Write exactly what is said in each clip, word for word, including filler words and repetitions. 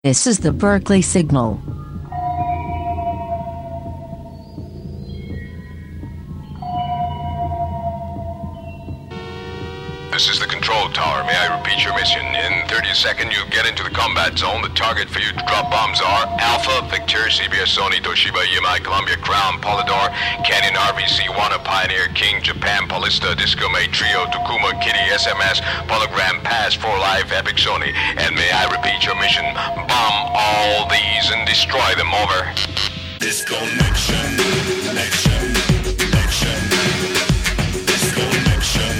This is the Berkeley Signal. This is the control tower. May I repeat your mission? In thirty seconds, you get into the combat zone. The target for you to drop bombs are Alpha, Victor, C B S, Sony, Toshiba, E M I, Columbia, Crown, Polydor, Canyon, R V C, Wana, Pioneer, King, Japan, Polista, Disco, May, Trio, Takuma, Kitty, S M S, Polygram, Pass, For Life, Epic, Sony. And may I repeat your mission? Bomb all these and destroy them. Over. Disconnection, connection, connection, disconnection.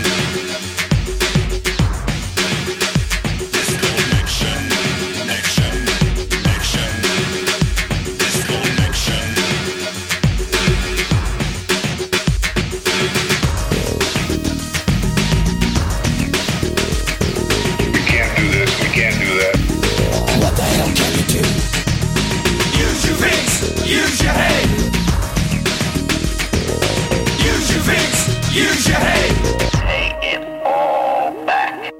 Use your head. Use your face. Use your head. Take it all back.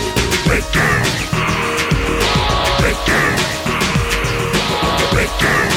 Break down.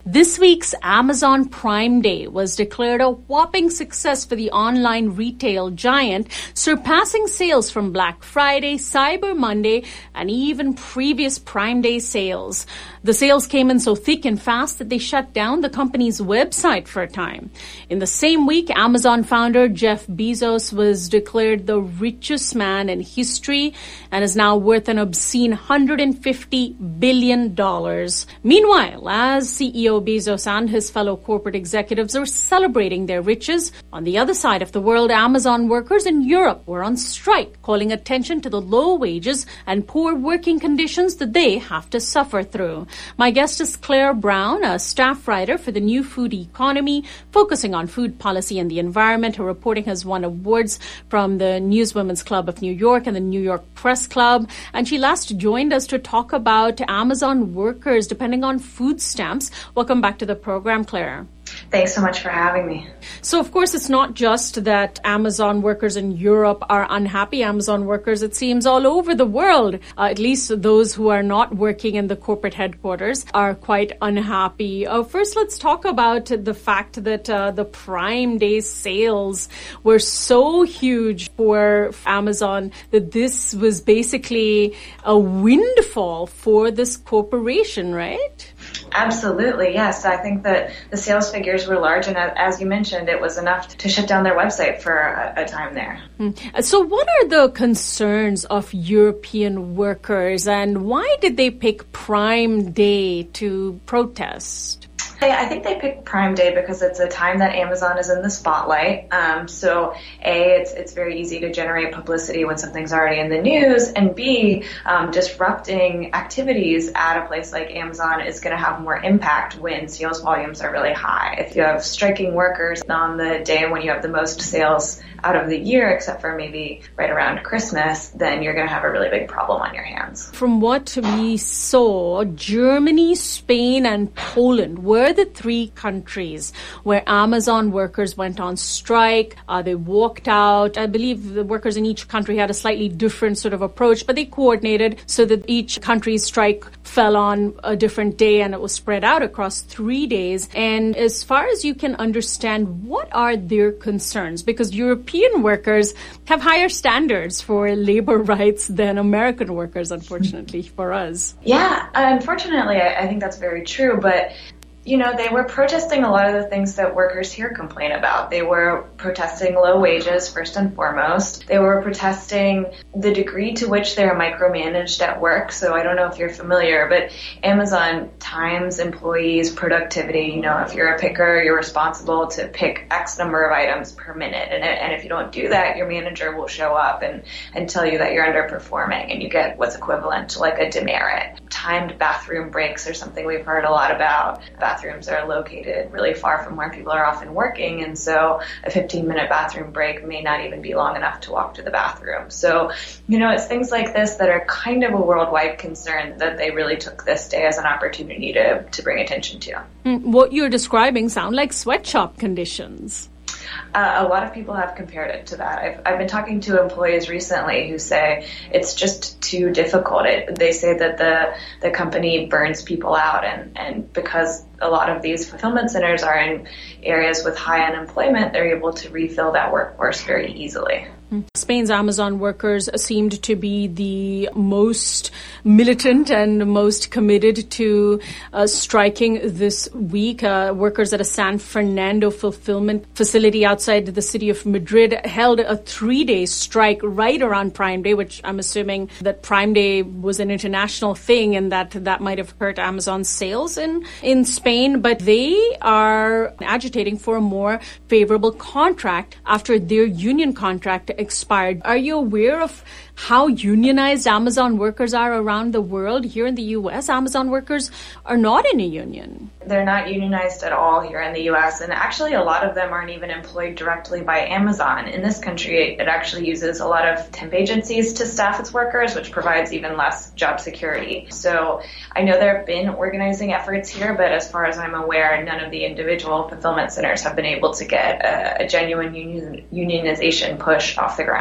This week's Amazon Prime Day was declared a whopping success for the online retail giant, surpassing sales from Black Friday, Cyber Monday, and even previous Prime Day sales. The sales came in so thick and fast that they shut down the company's website for a time. In the same week, Amazon founder Jeff Bezos was declared the richest man in history and is now worth an obscene one hundred fifty billion dollars. Meanwhile, as C E O Bezos and his fellow corporate executives are celebrating their riches, on the other side of the world, Amazon workers in Europe were on strike, calling attention to the low wages and poor working conditions that they have to suffer through. My guest is Claire Brown, a staff writer for the New Food Economy, focusing on food policy and the environment. Her reporting has won awards from the Newswomen's Club of New York and the New York Press Club. And she last joined us to talk about Amazon workers depending on food stamps. Welcome back to the program, Claire. Thanks so much for having me. So, of course, it's not just that Amazon workers in Europe are unhappy. Amazon workers, it seems, all over the world, uh, at least those who are not working in the corporate headquarters, are quite unhappy. Uh, first, let's talk about the fact that uh, the Prime Day sales were so huge for Amazon that this was basically a windfall for this corporation, right? Absolutely, yes. I think that the sales figures were large, and as you mentioned, it was enough to shut down their website for a, a time there. So what are the concerns of European workers, and why did they pick Prime Day to protest? I think they picked Prime Day because it's a time that Amazon is in the spotlight. Um, so, A, it's it's very easy to generate publicity when something's already in the news, and B, um, disrupting activities at a place like Amazon is going to have more impact when sales volumes are really high. If you have striking workers on the day when you have the most sales out of the year, except for maybe right around Christmas, then you're going to have a really big problem on your hands. From what we saw, Germany, Spain, and Poland were the three countries where Amazon workers went on strike. Uh, they walked out. I believe the workers in each country had a slightly different sort of approach, but they coordinated so that each country's strike fell on a different day and it was spread out across three days. And as far as you can understand, what are their concerns? Because European workers have higher standards for labor rights than American workers, unfortunately, for us. Yeah, unfortunately, I think that's very true. But you know, they were protesting a lot of the things that workers here complain about. They were protesting low wages, first and foremost. They were protesting the degree to which they're micromanaged at work. So I don't know if you're familiar, but Amazon times employees' productivity. You know, if you're a picker, you're responsible to pick X number of items per minute. And, and if you don't do that, your manager will show up and, and tell you that you're underperforming, and you get what's equivalent to like a demerit. Timed bathroom breaks are something we've heard a lot about. Bathrooms are located really far from where people are often working, and so a fifteen minute bathroom break may not even be long enough to walk to the bathroom. So, you know, it's things like this that are kind of a worldwide concern that they really took this day as an opportunity to, to bring attention to. What you're describing sound like sweatshop conditions. Uh, a lot of people have compared it to that. I've, I've been talking to employees recently who say it's just too difficult. It, they say that the the company burns people out, and, and because a lot of these fulfillment centers are in areas with high unemployment, they're able to refill that workforce very easily. Spain's Amazon workers seemed to be the most militant and most committed to uh, striking this week. Uh, workers at a San Fernando fulfillment facility outside the city of Madrid held a three-day strike right around Prime Day, which I'm assuming that Prime Day was an international thing and that that might have hurt Amazon's sales in, in Spain. But they are agitating for a more favorable contract after their union contract expired. Are you aware of how unionized Amazon workers are around the world? Here in the U S, Amazon workers are not in a union. They're not unionized at all here in the U S, and actually a lot of them aren't even employed directly by Amazon. In this country, it actually uses a lot of temp agencies to staff its workers, which provides even less job security. So I know there have been organizing efforts here, but as far as I'm aware, none of the individual fulfillment centers have been able to get a, a genuine union, unionization push off the ground.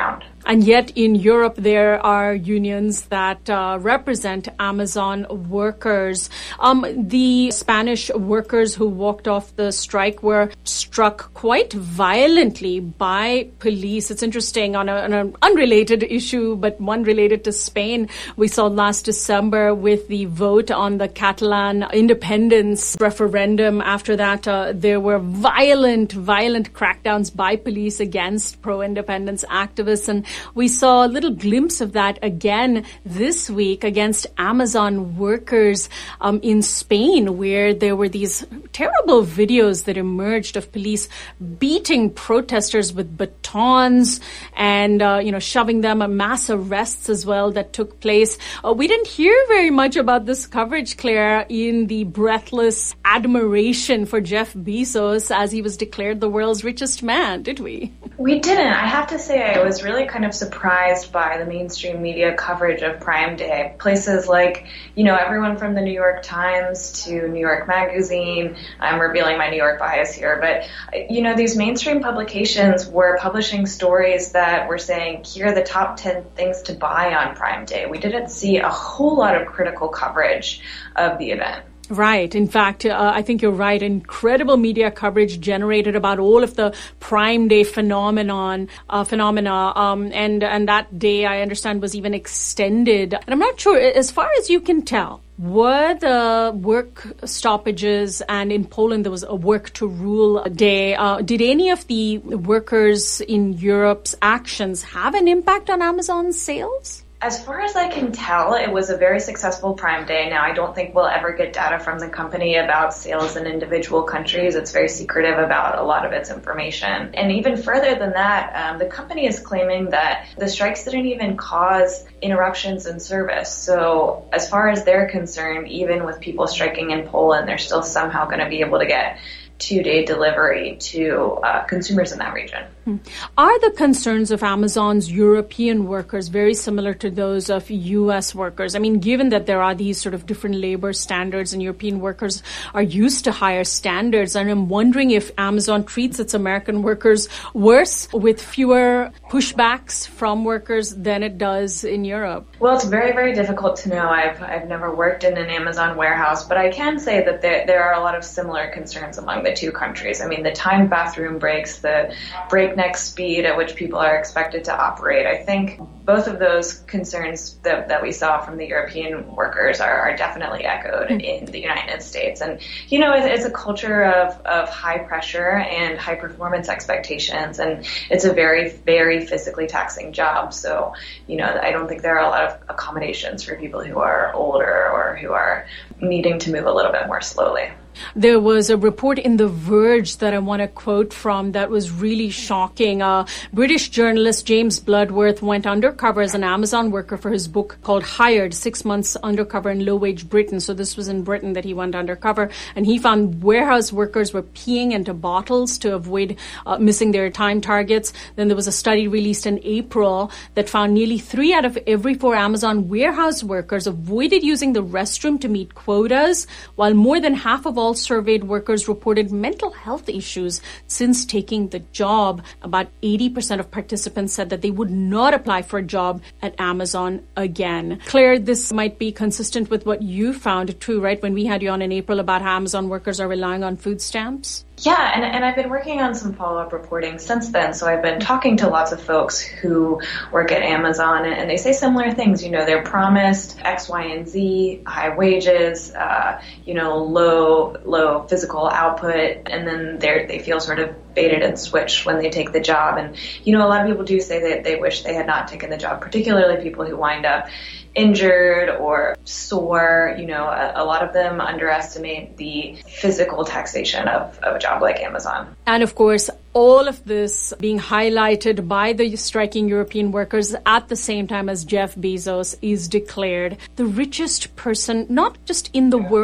And yet in Europe, there are unions that uh, represent Amazon workers. Um, the Spanish workers who walked off the strike were struck quite violently by police. It's interesting, on, a, on an unrelated issue, but one related to Spain. We saw last December with the vote on the Catalan independence referendum. After that, uh, there were violent, violent crackdowns by police against pro-independence activists. And we saw a little glimpse of that again this week against Amazon workers um, in Spain, where there were these terrible videos that emerged of police beating protesters with batons and, uh, you know, shoving them, a mass arrests as well that took place. Uh, we didn't hear very much about this coverage, Claire, in the breathless admiration for Jeff Bezos as he was declared the world's richest man, did we? We didn't. I have to say I was really kind of surprised by the mainstream media coverage of Prime Day. Places like, you know, everyone from the New York Times to New York Magazine. I'm revealing my New York bias here, but, you know, these mainstream publications were publishing stories that were saying, here are the top ten things to buy on Prime Day. We didn't see a whole lot of critical coverage of the event. Right. In fact, uh, I think you're right. Incredible media coverage generated about all of the Prime Day phenomenon, uh, phenomena. Um, and, and that day, I understand, was even extended. And I'm not sure, as far as you can tell, were the work stoppages, and in Poland there was a work to rule day, uh, did any of the workers in Europe's actions have an impact on Amazon's sales? As far as I can tell, it was a very successful Prime Day. Now, I don't think we'll ever get data from the company about sales in individual countries. It's very secretive about a lot of its information. And even further than that, um, the company is claiming that the strikes didn't even cause interruptions in service. So as far as they're concerned, even with people striking in Poland, they're still somehow going to be able to get two-day delivery to uh, consumers in that region. Are the concerns of Amazon's European workers very similar to those of U S workers? I mean, given that there are these sort of different labor standards and European workers are used to higher standards, and I'm wondering if Amazon treats its American workers worse with fewer pushbacks from workers than it does in Europe. Well, it's very, very difficult to know. I've I've never worked in an Amazon warehouse, but I can say that there, there are a lot of similar concerns among the two countries. I mean, the timed bathroom breaks, the breakneck speed at which people are expected to operate. I think both of those concerns that, that we saw from the European workers are, are definitely echoed mm-hmm. in the United States. And, you know, it's, it's a culture of, of high pressure and high performance expectations. And it's a very, very physically taxing job. So, you know, I don't think there are a lot of accommodations for people who are older or who are needing to move a little bit more slowly. There was a report in The Verge that I want to quote from that was really shocking. Uh, British journalist James Bloodworth went undercover as an Amazon worker for his book called Hired, Six Months Undercover in Low-Wage Britain. So this was in Britain that he went undercover. And he found warehouse workers were peeing into bottles to avoid uh, missing their time targets. Then there was a study released in April that found nearly three out of every four Amazon warehouse workers avoided using the restroom to meet quotas, while more than half of all all surveyed workers reported mental health issues since taking the job. About eighty percent of participants said that they would not apply for a job at Amazon again. Claire, this might be consistent with what you found too, right? When we had you on in April about how Amazon workers are relying on food stamps? Yeah, and, and I've been working on some follow-up reporting since then. So I've been talking to lots of folks who work at Amazon, and they say similar things. You know, they're promised X, Y, and Z, high wages, uh, you know, low low physical output, and then they they feel sort of baited and switched when they take the job. And, you know, a lot of people do say that they wish they had not taken the job, particularly people who wind up injured or sore. You know, a, a lot of them underestimate the physical taxation of, of a job like Amazon. And of course, all of this being highlighted by the striking European workers at the same time as Jeff Bezos is declared the richest person, not just in the world,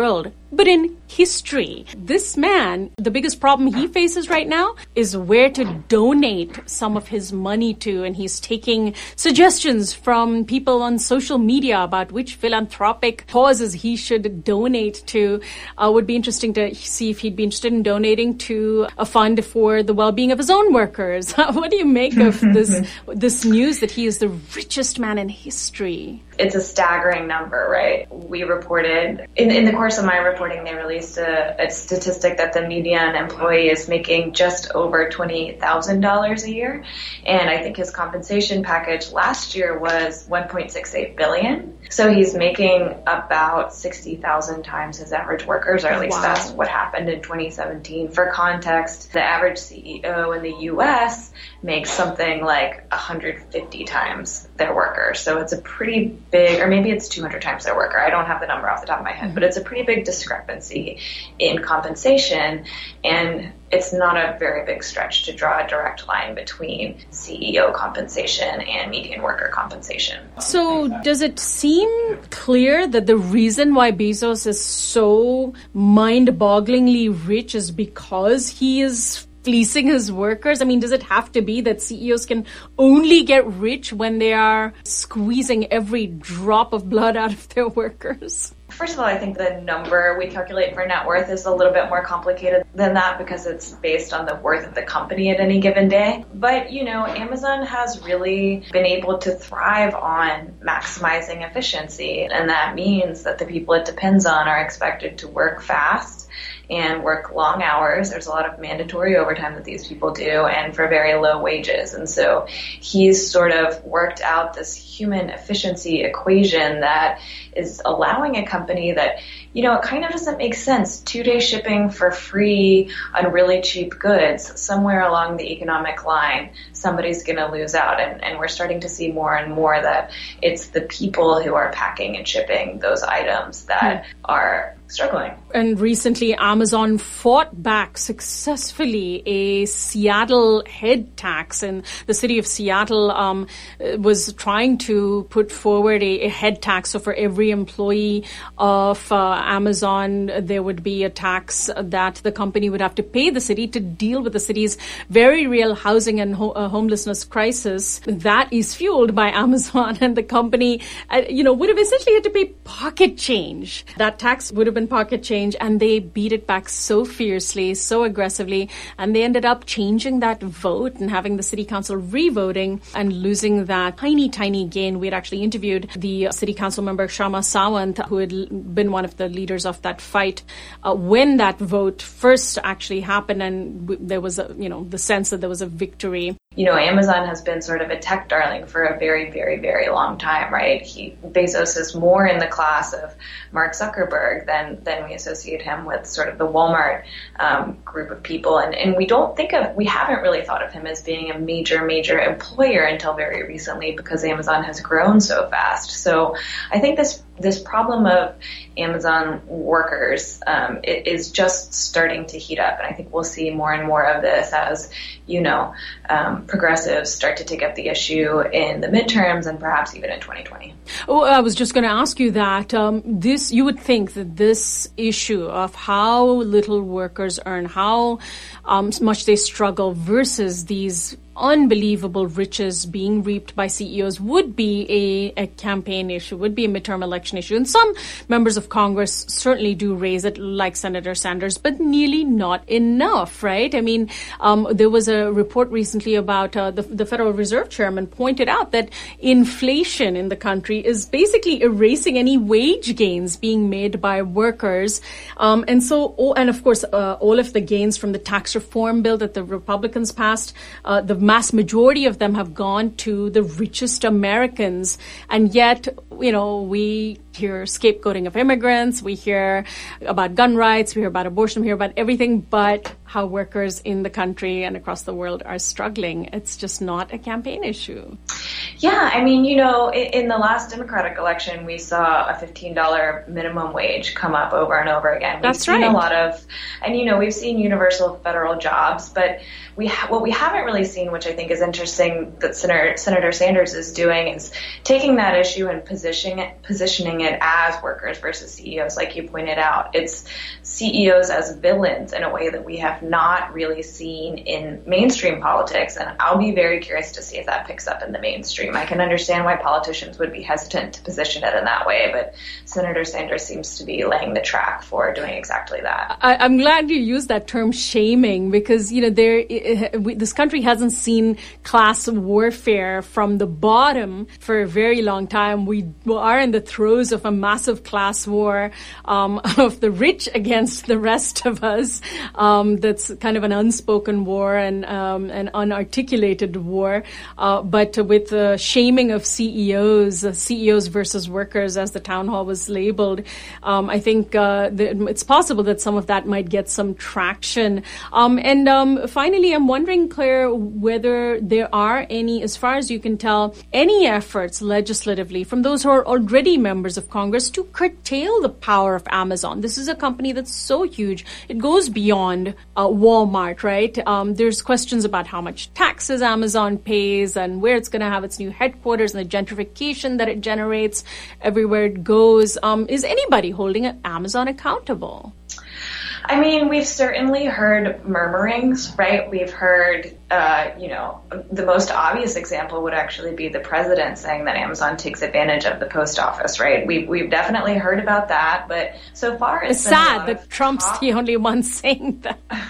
but in history. This man, the biggest problem he faces right now is where to donate some of his money to. And he's taking suggestions from people on social media about which philanthropic causes he should donate to. Uh, would be interesting to see if he'd be interested in donating to a fund for the well-being of his own workers. What do you make of this this news that he is the richest man in history? It's a staggering number, right? We reported, in, in the course of my reporting, they released a, a statistic that the median employee is making just over twenty-eight thousand dollars a year. And I think his compensation package last year was one point six eight billion dollars. So he's making about sixty thousand times his average workers, or at least wow. that's what happened in twenty seventeen. For context, the average C E O in the U S makes something like one hundred fifty times their workers. So it's a pretty big, or maybe it's two hundred times their worker. I don't have the number off the top of my head, but it's a pretty big discrepancy in compensation. And it's not a very big stretch to draw a direct line between C E O compensation and median worker compensation. So does it seem clear that the reason why Bezos is so mind-bogglingly rich is because he is fleecing his workers? I mean, does it have to be that C E Os can only get rich when they are squeezing every drop of blood out of their workers? First of all, I think the number we calculate for net worth is a little bit more complicated than that because it's based on the worth of the company at any given day. But, you know, Amazon has really been able to thrive on maximizing efficiency. And that means that the people it depends on are expected to work fast and work long hours. There's a lot of mandatory overtime that these people do, and for very low wages. And so he's sort of worked out this human efficiency equation that is allowing a company that, you know, it kind of doesn't make sense. Two-day shipping for free on really cheap goods. Somewhere along the economic line, somebody's going to lose out. And, and we're starting to see more and more that it's the people who are packing and shipping those items that mm. are struggling. And recently, Amazon fought back successfully a Seattle head tax. And the city of Seattle um, was trying to put forward a, a head tax. So for every employee of uh, Amazon, there would be a tax that the company would have to pay the city to deal with the city's very real housing and ho- uh, homelessness crisis. That is fueled by Amazon, and the company, uh, you know, would have essentially had to pay pocket change. That tax would have been pocket change, and they beat it back so fiercely, so aggressively, and they ended up changing that vote and having the city council re-voting and losing that tiny, tiny gain. We had actually interviewed the city council member Shama Sawant, who had been one of the leaders of that fight uh, when that vote first actually happened, and w- there was a, you know, the sense that there was a victory. You know, Amazon has been sort of a tech darling for a very, very, very long time, right? He, Bezos is more in the class of Mark Zuckerberg than, than we associate him with sort of the Walmart um, group of people. And, and we don't think of, we haven't really thought of him as being a major, major employer until very recently because Amazon has grown so fast. So I think this this problem of Amazon workers um, it is just starting to heat up. And I think we'll see more and more of this as, you know, um, progressives start to take up the issue in the midterms and perhaps even in twenty twenty. Oh, I was just going to ask you that. Um, this, you would think that this issue of how little workers earn, how um, much they struggle versus these unbelievable riches being reaped by C E Os would be a, a campaign issue, would be a midterm election issue. And some members of Congress certainly do raise it, like Senator Sanders, but nearly not enough, right? I mean, um, there was a report recently about uh, the, the Federal Reserve Chairman pointed out that inflation in the country is basically erasing any wage gains being made by workers. Um, and so, oh, and of course, uh, all of the gains from the tax reform bill that the Republicans passed, uh, the mass majority of them have gone to the richest Americans. And yet, you know, we hear scapegoating of immigrants, we hear about gun rights, we hear about abortion, we hear about everything but how workers in the country and across the world are struggling. It's just not a campaign issue. Yeah, I mean, you know, in, in the last Democratic election, we saw a fifteen dollars minimum wage come up over and over again. We've That's seen right. a lot of, and you know, we've seen universal federal jobs, but we ha- what we haven't really seen, which I think is interesting that Senator, Senator Sanders is doing, is taking that issue and positioning it, positioning it painted as workers versus C E Os, like you pointed out. It's C E Os as villains in a way that we have not really seen in mainstream politics, and I'll be very curious to see if that picks up in the mainstream. I can understand why politicians would be hesitant to position it in that way, but Senator Sanders seems to be laying the track for doing exactly that. I, I'm glad you used that term shaming, because, you know, there it, we, this country hasn't seen class warfare from the bottom for a very long time. We are in the throes of a massive class war um, of the rich against the rest of us. Um, that's kind of an unspoken war and um, an unarticulated war. Uh, but with the shaming of C E Os, uh, C E Os versus workers, as the town hall was labeled, um, I think uh, the, it's possible that some of that might get some traction. Um, and um, finally, I'm wondering, Claire, whether there are any, as far as you can tell, any efforts legislatively from those who are already members of Congress to curtail the power of Amazon. This is a company that's so huge. It goes beyond uh, Walmart, right? Um, there's questions about how much taxes Amazon pays and where it's going to have its new headquarters and the gentrification that it generates everywhere it goes. Um, is anybody holding Amazon accountable? I mean, we've certainly heard murmurings, right? We've heard, uh, you know, the most obvious example would actually be the president saying that Amazon takes advantage of the post office, right? We've, we've definitely heard about that, but so far it's, it's sad that Trump's talk. the only one saying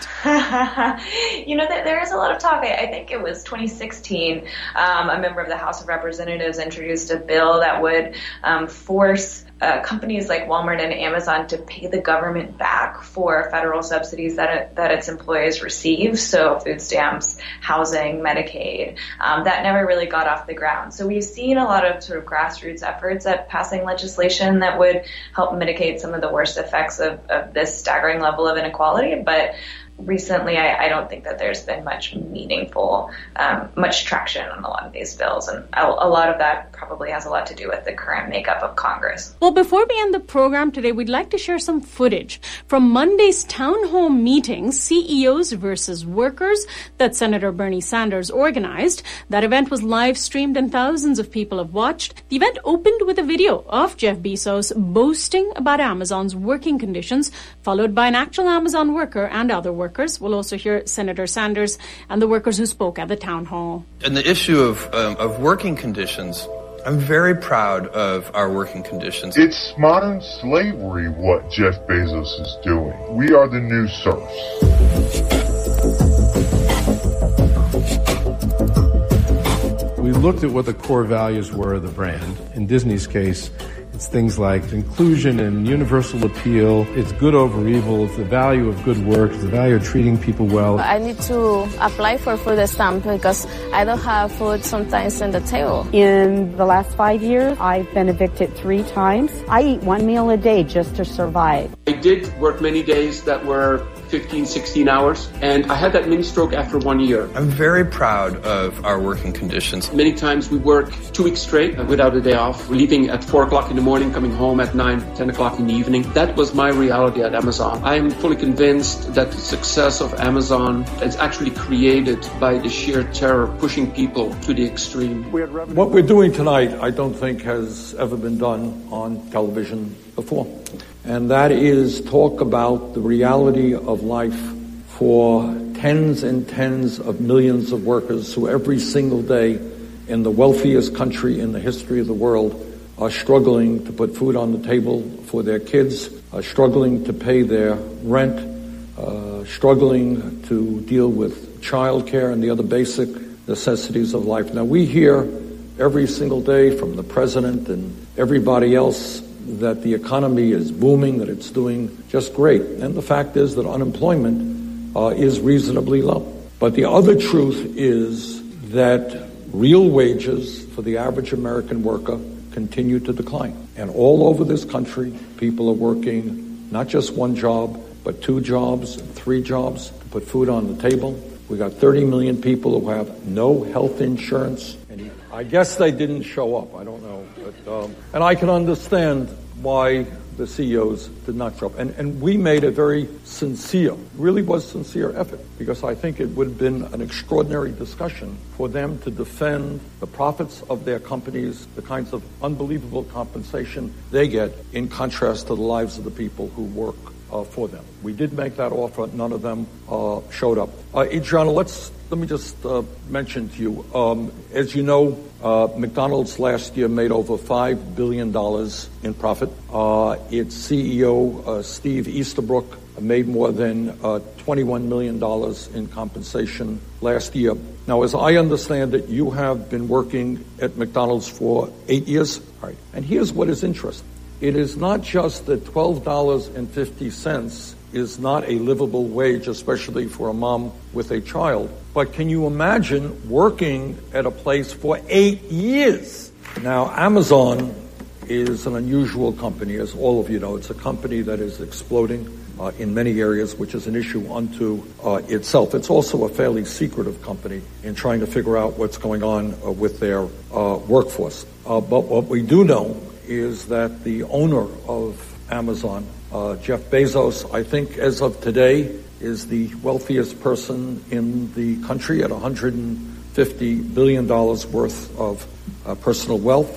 that. You know, there is a lot of talk. I, I think it was twenty sixteen, um, a member of the House of Representatives introduced a bill that would um, force Uh, companies like Walmart and Amazon to pay the government back for federal subsidies that it, that its employees receive, so food stamps, housing, Medicaid. Um, that never really got off the ground. So we've seen a lot of sort of grassroots efforts at passing legislation that would help mitigate some of the worst effects of, of this staggering level of inequality, but recently, I, I don't think that there's been much meaningful, um, much traction on a lot of these bills. And a, a lot of that probably has a lot to do with the current makeup of Congress. Well, before we end the program today, we'd like to share some footage from Monday's town hall meeting, C E Os versus Workers, that Senator Bernie Sanders organized. That event was live streamed and thousands of people have watched. The event opened with a video of Jeff Bezos boasting about Amazon's working conditions, followed by an actual Amazon worker and other workers. We'll also hear Senator Sanders and the workers who spoke at the town hall. And the issue of um, of working conditions, I'm very proud of our working conditions. It's modern slavery what Jeff Bezos is doing. We are the new serfs. We looked at what the core values were of the brand. In Disney's case, it's things like inclusion and universal appeal. It's good over evil. It's the value of good work. It's the value of treating people well. I need to apply for food stamp because I don't have food sometimes on the table. In the last five years, I've been evicted three times. I eat one meal a day just to survive. I did work many days that were fifteen, sixteen hours, and I had that mini stroke after one year. I'm very proud of our working conditions. Many times we work two weeks straight without a day off, leaving at four o'clock in the morning, coming home at nine, ten o'clock in the evening. That was my reality at Amazon. I am fully convinced that the success of Amazon is actually created by the sheer terror pushing people to the extreme. What we're doing tonight, I don't think has ever been done on television before. And that is talk about the reality of life for tens and tens of millions of workers who every single day in the wealthiest country in the history of the world are struggling to put food on the table for their kids, are struggling to pay their rent, uh, struggling to deal with childcare and the other basic necessities of life. Now, we hear every single day from the president and everybody else that the economy is booming, that it's doing just great. And the fact is that unemployment uh, is reasonably low. But the other truth is that real wages for the average American worker continue to decline. And all over this country, people are working not just one job, but two jobs, three jobs to put food on the table. We got thirty million people who have no health insurance. And I guess they didn't show up. I don't know. But, um, and I can understand why the C E Os did not show up. And, and we made a very sincere, really was sincere effort, because I think it would have been an extraordinary discussion for them to defend the profits of their companies, the kinds of unbelievable compensation they get, in contrast to the lives of the people who work uh, for them. We did make that offer. None of them uh, showed up. Uh, Adriana, let's let me just uh, mention to you, um, as you know, uh, McDonald's last year made over five billion dollars in profit. Uh, its C E O, uh, Steve Easterbrook, made more than uh, twenty-one million dollars in compensation last year. Now, as I understand it, you have been working at McDonald's for eight years. All right. And here's what is interesting. It is not just that twelve dollars and fifty cents is not a livable wage, especially for a mom with a child, but can you imagine working at a place for eight years? Now, Amazon is an unusual company, as all of you know. It's a company that is exploding Uh, in many areas, which is an issue unto uh, itself. It's also a fairly secretive company in trying to figure out what's going on uh, with their uh, workforce. Uh, but what we do know is that the owner of Amazon, uh, Jeff Bezos, I think as of today, is the wealthiest person in the country at one hundred fifty billion dollars worth of uh, personal wealth.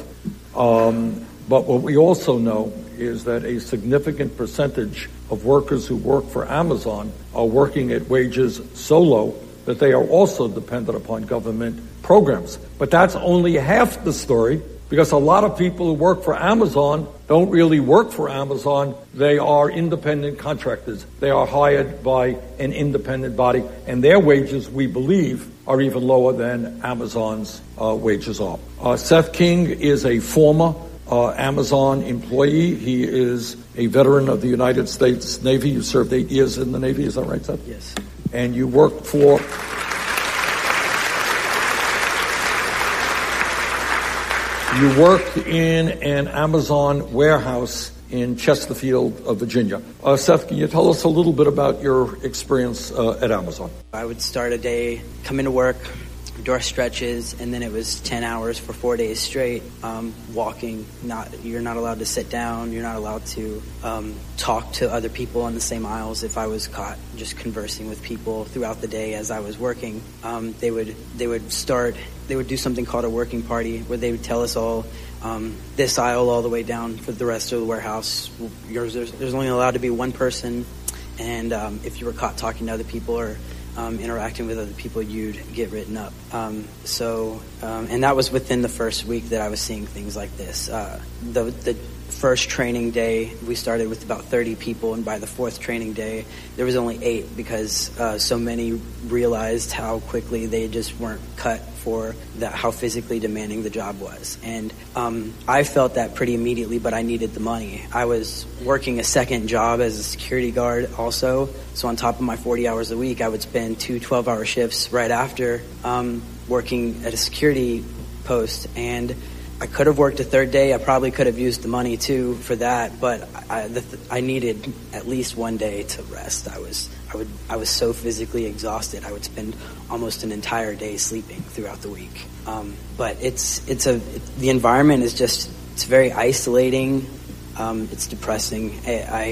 Um, but what we also know is that a significant percentage of workers who work for Amazon are working at wages so low that they are also dependent upon government programs. But that's only half the story, because a lot of people who work for Amazon don't really work for Amazon. They are independent contractors. They are hired by an independent body, and their wages, we believe, are even lower than Amazon's uh, wages are. Uh, Seth King is a former Uh, Amazon employee. He is a veteran of the United States Navy. You served eight years in the Navy, is that right, Seth? Yes. And you worked for... You worked in an Amazon warehouse in Chesterfield, uh, Virginia. Uh, Seth, can you tell us a little bit about your experience uh, at Amazon? I would start a day, come into work, door stretches, and then it was ten hours for four days straight, um, walking. Not you're not allowed to sit down. You're not allowed to um, talk to other people on the same aisles. If I was caught just conversing with people throughout the day as I was working, um, they would they would start. They would do something called a working party, where they would tell us all, um, this aisle all the way down for the rest of the warehouse. Yours, there's, there's only allowed to be one person, and um, if you were caught talking to other people or Um, interacting with other people, you'd get written up. Um, so, um, and that was within the first week that I was seeing things like this. Uh, the, the first training day, we started with about thirty people, and by the fourth training day, there was only eight, because uh, so many realized how quickly they just weren't cut for that, how physically demanding the job was. And um, I felt that pretty immediately, but I needed the money. I was working a second job as a security guard also, so on top of my forty hours a week, I would spend two twelve-hour shifts right after um, working at a security post. And I could have worked a third day. I probably could have used the money too for that, but I, the, I needed at least one day to rest. I was I would I was so physically exhausted. I would spend almost an entire day sleeping throughout the week. Um, but it's it's a it, the environment is just it's very isolating. Um, it's depressing. I, I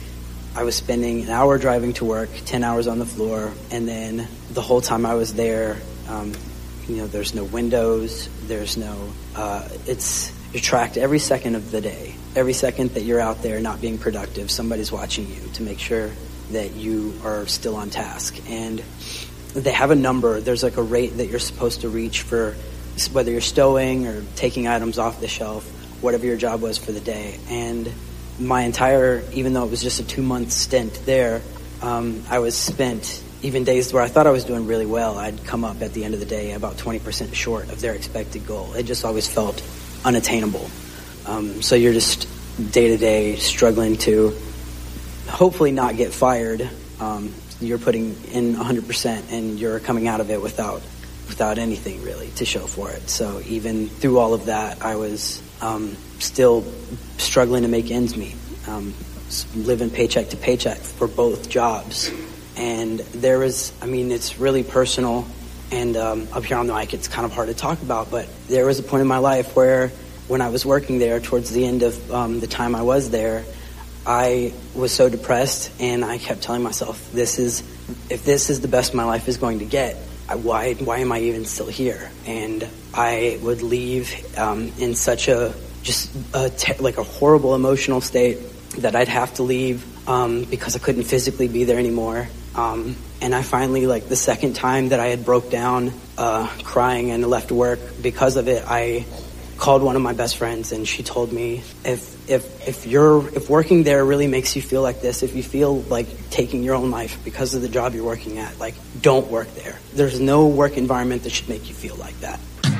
I was spending an hour driving to work, ten hours on the floor, and then the whole time I was there, um, you know, there's no windows, there's no, uh, it's, you're tracked every second of the day. Every second that you're out there not being productive, somebody's watching you to make sure that you are still on task. And they have a number, there's like a rate that you're supposed to reach for whether you're stowing or taking items off the shelf, whatever your job was for the day. And my entire, even though it was just a two-month stint there, um, I was spent, even days where I thought I was doing really well, I'd come up at the end of the day about twenty percent short of their expected goal. It just always felt unattainable. Um, so you're just day-to-day struggling to hopefully not get fired. Um, you're putting in one hundred percent and you're coming out of it without without anything really to show for it. So even through all of that, I was um, still struggling to make ends meet, um, living paycheck to paycheck for both jobs. And there was, I mean, it's really personal, and um, up here on the mic it's kind of hard to talk about, but there was a point in my life where when I was working there, towards the end of um, the time I was there, I was so depressed, and I kept telling myself, this is, if this is the best my life is going to get, why why am I even still here? And I would leave um, in such a, just a te- like a horrible emotional state that I'd have to leave um, because I couldn't physically be there anymore. Um, and I finally, like the second time that I had broke down uh, crying and left work because of it, I called one of my best friends, and she told me, if if if you're if working there really makes you feel like this, if you feel like taking your own life because of the job you're working at, like, don't work there. There's no work environment that should make you feel like that.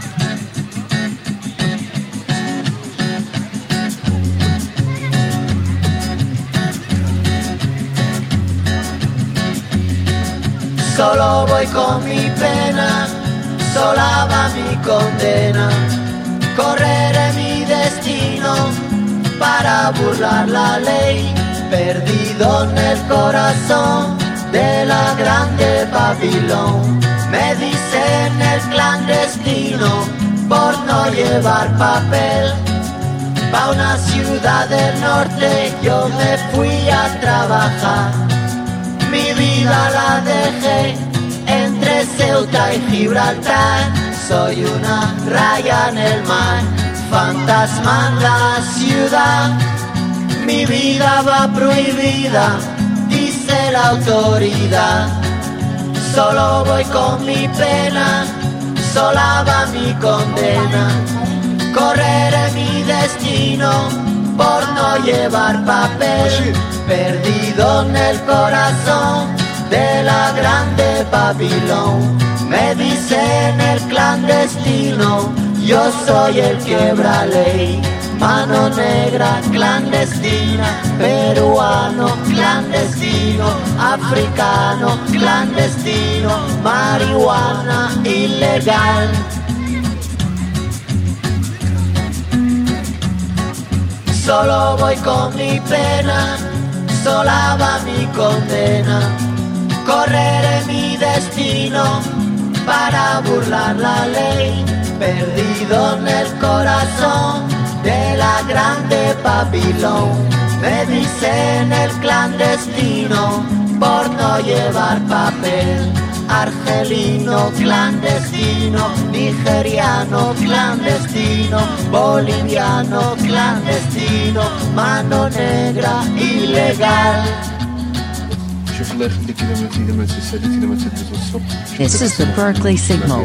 Solo voy con mi pena, sola va mi condena. Correré mi destino para burlar la ley, perdido en el corazón de la grande Babilón. Me dicen el clandestino por no llevar papel. Pa' una ciudad del norte yo me fui a trabajar. Mi vida la dejé entre Ceuta y Gibraltar. Soy una raya en el mar, fantasma en la ciudad. Mi vida va prohibida, dice la autoridad. Solo voy con mi pena, sola va mi condena. Correré mi destino por no llevar papel, perdido en el corazón de la grande Babilón. Me dicen el clandestino, yo soy el quebra ley. Mano negra clandestina, peruano clandestino, africano clandestino, marihuana ilegal. Solo voy con mi pena, sola va mi condena. Correré mi destino para burlar la ley, perdido en el corazón de la grande Babilón. Me dicen el clandestino por no llevar papel. Argelino clandestino, nigeriano clandestino, boliviano clandestino, mano negra ilegal. This is the Berkeley Signal.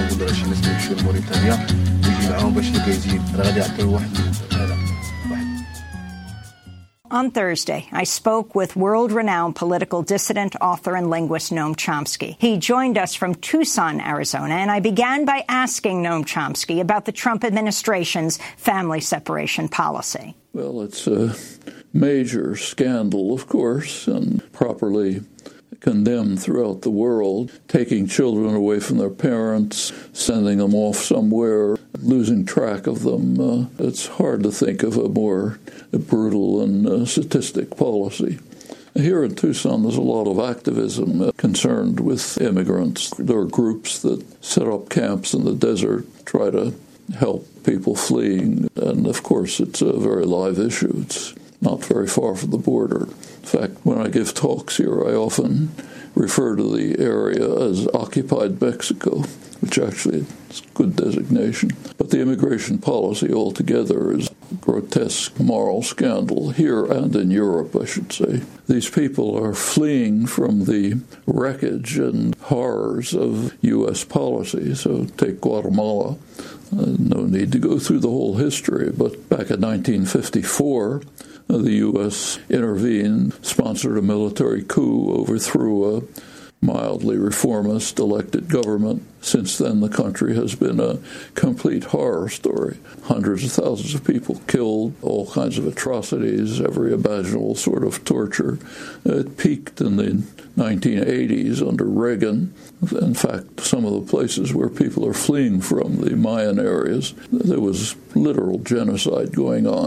On Thursday, I spoke with world-renowned political dissident, author, and linguist Noam Chomsky. He joined us from Tucson, Arizona, and I began by asking Noam Chomsky about the Trump administration's family separation policy. Well, it's a major scandal, of course, and properly condemned throughout the world, taking children away from their parents, sending them off somewhere, losing track of them. Uh, it's hard to think of a more brutal and uh, sadistic policy. Here in Tucson, there's a lot of activism uh, concerned with immigrants. There are groups that set up camps in the desert, try to help people fleeing, and of course it's a very live issue. It's not very far from the border. In fact, when I give talks here, I often refer to the area as occupied Mexico, which actually is a good designation. But the immigration policy altogether is a grotesque moral scandal, here and in Europe, I should say. These people are fleeing from the wreckage and horrors of U S policy. So take Guatemala. Uh, no need to go through the whole history, but back in nineteen fifty-four, uh, the U S intervened, sponsored a military coup, overthrew a mildly reformist elected government. Since then, the country has been a complete horror story. Hundreds of thousands of people killed, all kinds of atrocities, every imaginable sort of torture. It peaked in the nineteen eighties under Reagan. In fact, some of the places where people are fleeing from, the Mayan areas, there was literal genocide going on.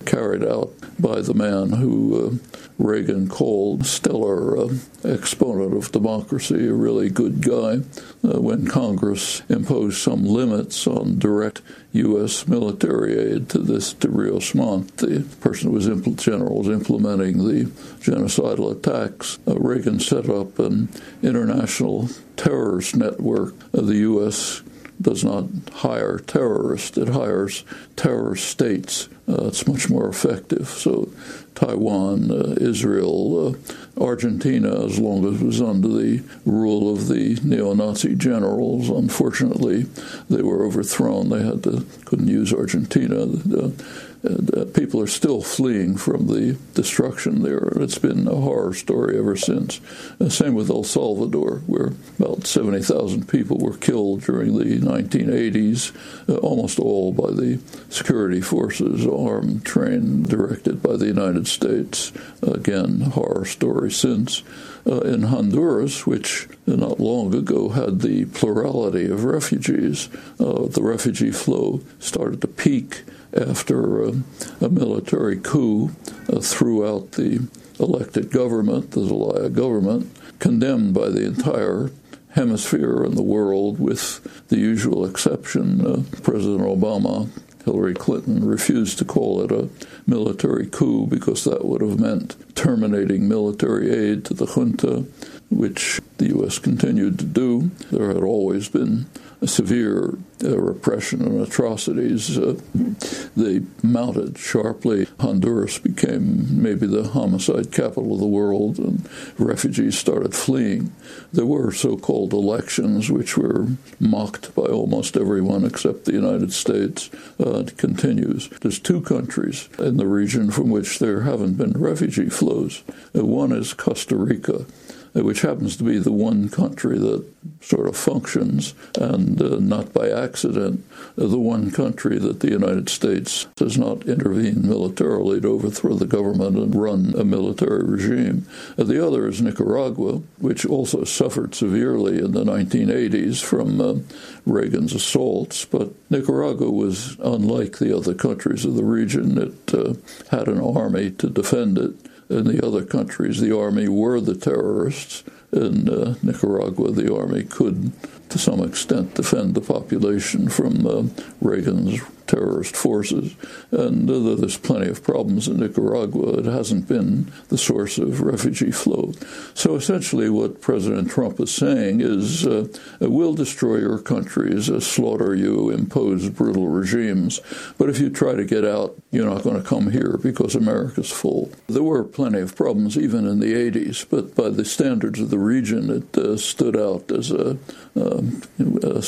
carried out by the man who uh, Reagan called stellar uh, exponent of democracy, a really good guy, uh, when Congress imposed some limits on direct U S military aid to this to Rios Montt, the person who was impl- general was implementing the genocidal attacks. Uh, Reagan set up an international terrorist network. Uh, the U S does not hire terrorists; it hires terrorist states. Uh, it's much more effective. So Taiwan, uh, Israel, uh, Argentina, as long as it was under the rule of the neo-Nazi generals, unfortunately, they were overthrown. They had to couldn't use Argentina. Uh, uh, people are still fleeing from the destruction there. It's been a horror story ever since. Uh, same with El Salvador, where about seventy thousand people were killed during the nineteen eighties, uh, almost all by the security forces, armed, trained, directed by the United States. Again, horror story since. Uh, in Honduras, which not long ago had the plurality of refugees, uh, the refugee flow started to peak after uh, a military coup uh, threw out the elected government, the Zelaya government, condemned by the entire hemisphere and the world, with the usual exception. Uh, President Obama, Hillary Clinton refused to call it a military coup because that would have meant terminating military aid to the junta, which the U S continued to do. There had always been a severe uh, repression and atrocities. Uh, they mounted sharply. Honduras became maybe the homicide capital of the world, and refugees started fleeing. There were so-called elections, which were mocked by almost everyone except the United States. Uh, it continues. There's two countries in the region from which there haven't been refugee flows. Uh, one is Costa Rica, which happens to be the one country that sort of functions, and uh, not by accident, uh, the one country that the United States does not intervene militarily to overthrow the government and run a military regime. Uh, the other is Nicaragua, which also suffered severely in the nineteen eighties from uh, Reagan's assaults, but Nicaragua was unlike the other countries of the region. It uh, had an army to defend it. In the other countries, the army were the terrorists. In uh, Nicaragua, the army could, to some extent, defend the population from uh, Reagan's terrorist forces. And uh, there's plenty of problems in Nicaragua. It hasn't been the source of refugee flow. So essentially what President Trump is saying is, uh, we'll destroy your countries, uh, slaughter you, impose brutal regimes. But if you try to get out, you're not going to come here because America's full. There were plenty of problems even in the eighties, but by the standards of the region, it uh, stood out as a, uh, a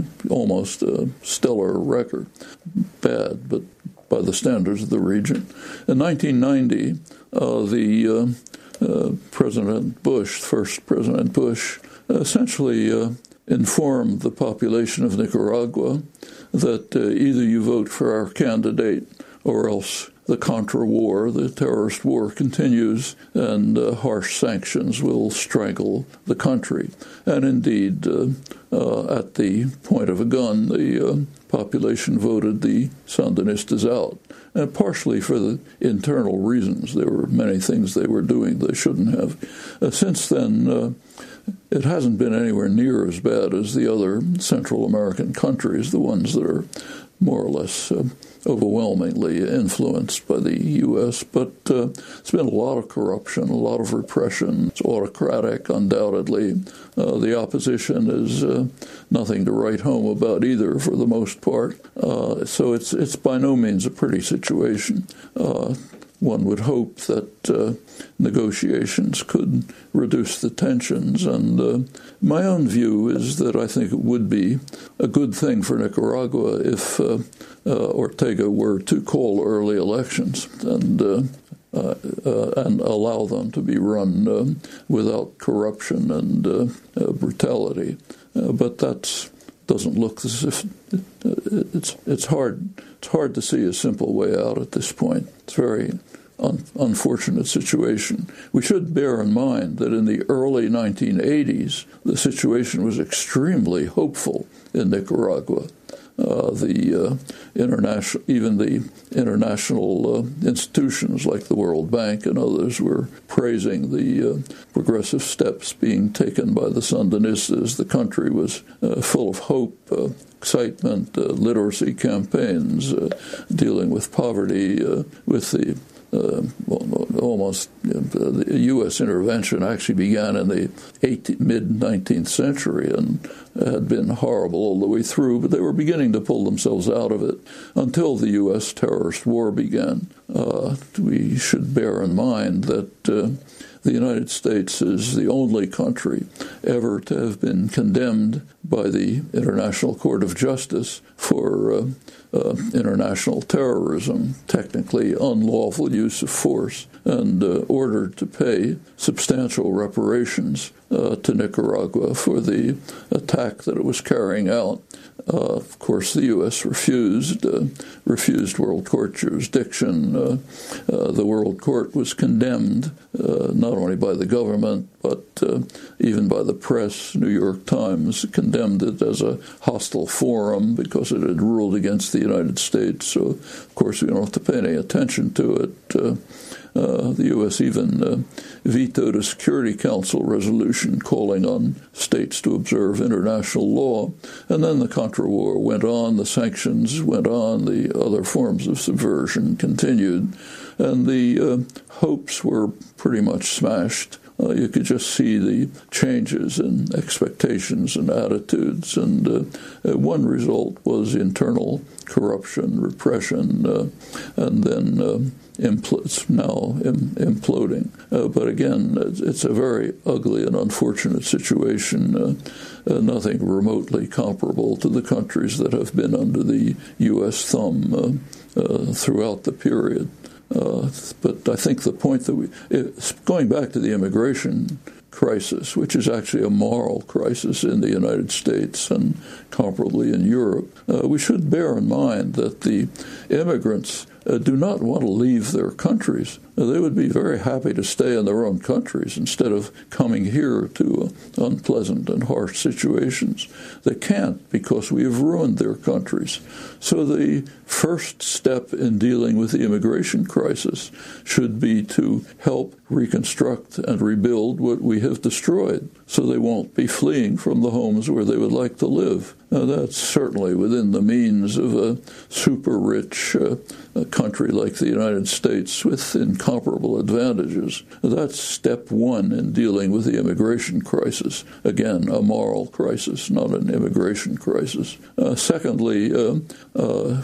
almost a stellar record. Bad, but by the standards of the region. In nineteen ninety, uh, the uh, uh, President Bush, first President Bush, essentially uh, informed the population of Nicaragua that uh, either you vote for our candidate or else the Contra war, the terrorist war, continues, and uh, harsh sanctions will strangle the country. And indeed, uh, uh, at the point of a gun, the uh, population voted the Sandinistas out, and partially for the internal reasons. There were many things they were doing they shouldn't have. Uh, since then, uh, it hasn't been anywhere near as bad as the other Central American countries, the ones that are more or less uh, overwhelmingly influenced by the U S, but uh, it's been a lot of corruption, a lot of repression. It's autocratic, undoubtedly. Uh, the opposition is uh, nothing to write home about either, for the most part. Uh, so it's it's by no means a pretty situation. Uh, One would hope that uh, negotiations could reduce the tensions. And uh, my own view is that I think it would be a good thing for Nicaragua if uh, uh, Ortega were to call early elections and uh, uh, uh, and allow them to be run uh, without corruption and uh, uh, brutality. Uh, but that's doesn't look as if it, it's it's hard it's hard to see a simple way out at this point. It's very un, unfortunate situation. We should bear in mind that in the early nineteen eighties, the situation was extremely hopeful in Nicaragua. uh, the uh, international, even the international uh, institutions like the World Bank and others were praising the uh, progressive steps being taken by the Sandinistas. The country was uh, full of hope, uh, excitement, uh, literacy campaigns, uh, dealing with poverty, uh, with the Uh, almost uh, the U S intervention actually began in the mid-nineteenth century and had been horrible all the way through, but they were beginning to pull themselves out of it until the U S terrorist war began. Uh, we should bear in mind that uh, the United States is the only country ever to have been condemned by the International Court of Justice for uh, uh, international terrorism, technically unlawful use of force, and uh, ordered to pay substantial reparations uh, to Nicaragua for the attack that it was carrying out. Uh, of course, the U S refused, uh, refused World Court jurisdiction. Uh, uh, the World Court was condemned uh, not only by the government, but uh, even by the press. New York Times condemned it as a hostile forum because it had ruled against the United States. So, of course, we don't have to pay any attention to it. Uh, Uh, the U S even uh, vetoed a Security Council resolution calling on states to observe international law. And then the Contra War went on, the sanctions went on, the other forms of subversion continued, and the uh, hopes were pretty much smashed. Uh, you could just see the changes in expectations and attitudes, and uh, uh, one result was internal corruption, repression, uh, and then uh, impl- it's now im- imploding. Uh, but again, it's, it's a very ugly and unfortunate situation, uh, uh, nothing remotely comparable to the countries that have been under the U S thumb uh, uh, throughout the period. Uh, but I think the point that we, it, going back to the immigration crisis, which is actually a moral crisis in the United States and comparably in Europe, uh, we should bear in mind that the immigrants uh, do not want to leave their countries. Uh, they would be very happy to stay in their own countries instead of coming here to uh, unpleasant and harsh situations. They can't because we have ruined their countries. So the first step in dealing with the immigration crisis should be to help reconstruct and rebuild what we have destroyed, so they won't be fleeing from the homes where they would like to live. Now, that's certainly within the means of a super-rich uh, a country like the United States with incomparable advantages. That's step one in dealing with the immigration crisis. Again, a moral crisis, not an immigration crisis. Uh, secondly, uh, uh,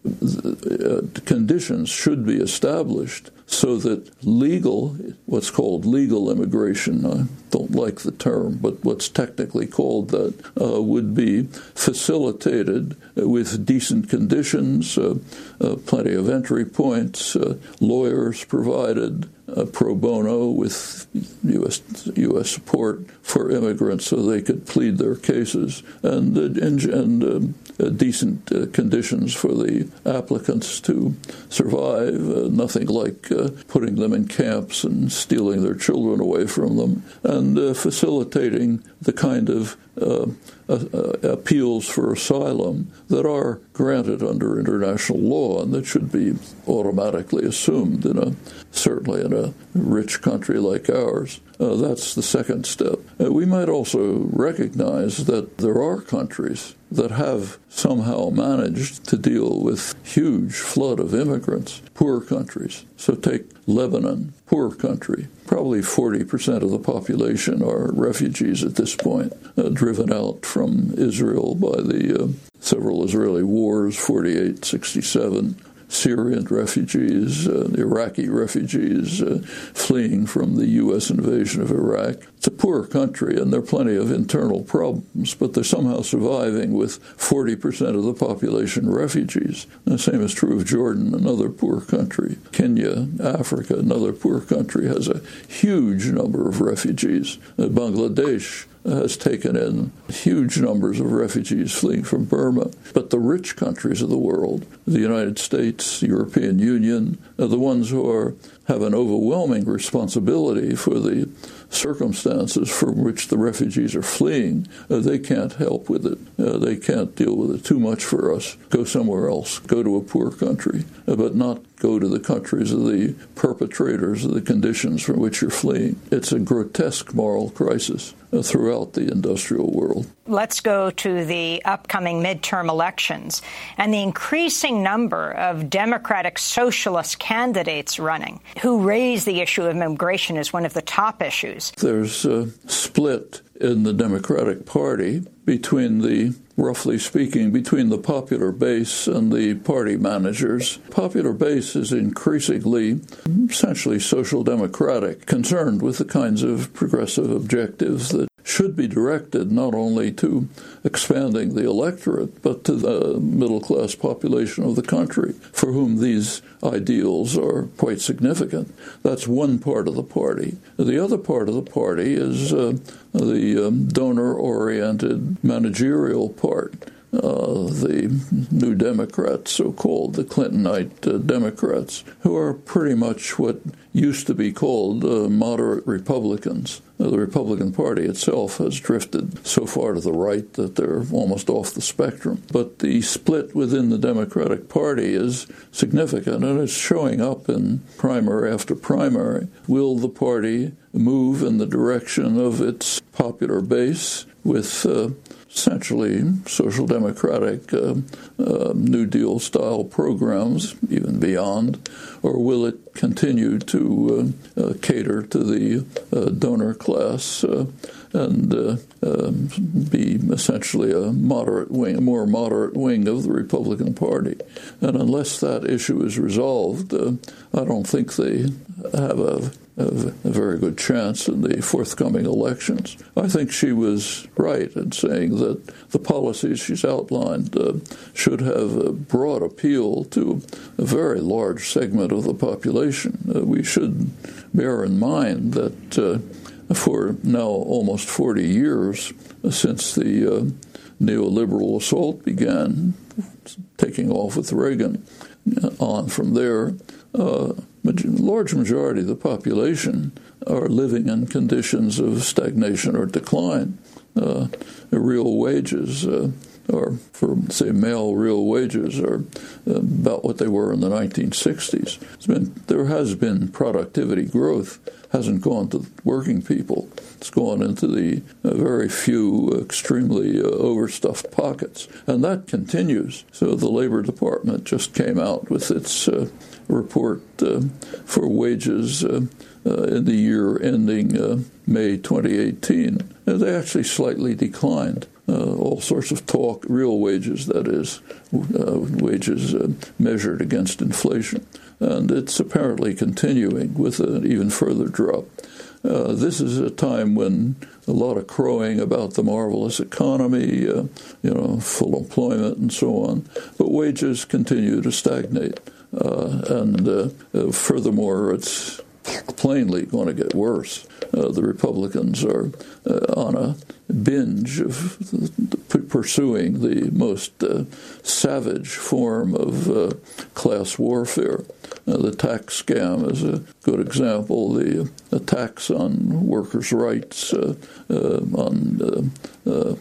uh, conditions should be established so that legal, what's called legal immigration, I don't like the term, but what's technically called that, uh, would be facilitated with decent conditions, uh, uh, plenty of entry points, uh, lawyers provided, uh, pro bono with U S U S support for immigrants so they could plead their cases, and, uh, and, and uh, decent uh, conditions for the applicants to survive, uh, nothing like uh, putting them in camps and stealing their children away from them, and uh, facilitating the kind of uh, uh, appeals for asylum that are granted under international law and that should be automatically assumed in a certainly in a rich country like ours. Uh, that's the second step. Uh, we might also recognize that there are countries that have somehow managed to deal with huge flood of immigrants, poor countries. So take Lebanon, poor country. Probably forty percent of the population are refugees at this point, uh, driven out from Israel by the uh, several Israeli wars, forty-eight, sixty-seven. Syrian refugees, uh, Iraqi refugees uh, fleeing from the U S invasion of Iraq. It's a poor country, and there are plenty of internal problems, but they're somehow surviving with forty percent of the population refugees. And the same is true of Jordan, another poor country. Kenya, Africa, another poor country, has a huge number of refugees. Uh, Bangladesh has taken in huge numbers of refugees fleeing from Burma. But the rich countries of the world, the United States, the European Union, are the ones who are have an overwhelming responsibility for the circumstances circumstances from which the refugees are fleeing, uh, they can't help with it. Uh, they can't deal with it. Too much for us. Go somewhere else. Go to a poor country, uh, but not go to the countries of the perpetrators of the conditions from which you're fleeing. It's a grotesque moral crisis uh, throughout the industrial world. Let's go to the upcoming midterm elections and the increasing number of Democratic socialist candidates running who raise the issue of immigration as one of the top issues. There's a split in the Democratic Party between the, roughly speaking, between the popular base and the party managers. Popular base is increasingly, essentially social democratic, concerned with the kinds of progressive objectives that should be directed not only to expanding the electorate, but to the middle-class population of the country, for whom these ideals are quite significant. That's one part of the party. The other part of the party is uh, the um, donor-oriented managerial part. Uh, the New Democrats, so-called, the Clintonite uh, Democrats, who are pretty much what used to be called uh, moderate Republicans. Uh, the Republican Party itself has drifted so far to the right that they're almost off the spectrum. But the split within the Democratic Party is significant, and it's showing up in primary after primary. Will the party move in the direction of its popular base with uh, essentially social democratic uh, uh, New Deal style programs, even beyond, or will it continue to uh, uh, cater to the uh, donor class uh, and uh, uh, be essentially a moderate wing, a more moderate wing of the Republican Party? And unless that issue is resolved, uh, I don't think they have a a very good chance in the forthcoming elections. I think she was right in saying that the policies she's outlined uh, should have a broad appeal to a very large segment of the population. Uh, we should bear in mind that uh, for now almost forty years uh, since the uh, neoliberal assault began, taking off with Reagan, uh, on from there, uh, a large majority of the population are living in conditions of stagnation or decline. Uh, real wages uh, are, for, say, male real wages are uh, about what they were in the nineteen sixties. It's been, there has been productivity growth, hasn't gone to working people. It's gone into the uh, very few extremely uh, overstuffed pockets. And that continues. So the Labor Department just came out with its uh, report uh, for wages uh, uh, in the year ending uh, May twenty eighteen. Uh, they actually slightly declined. Uh, all sorts of talk, real wages, that is, uh, wages uh, measured against inflation. And it's apparently continuing with an even further drop. Uh, this is a time when a lot of crowing about the marvelous economy, uh, you know, full employment and so on, but wages continue to stagnate. Uh, and uh, uh, furthermore, it's plainly going to get worse. Uh, the Republicans are uh, on a binge of p- pursuing the most uh, savage form of uh, class warfare. Uh, the tax scam is a good example. The attacks on workers' rights, uh, uh, on uh, uh,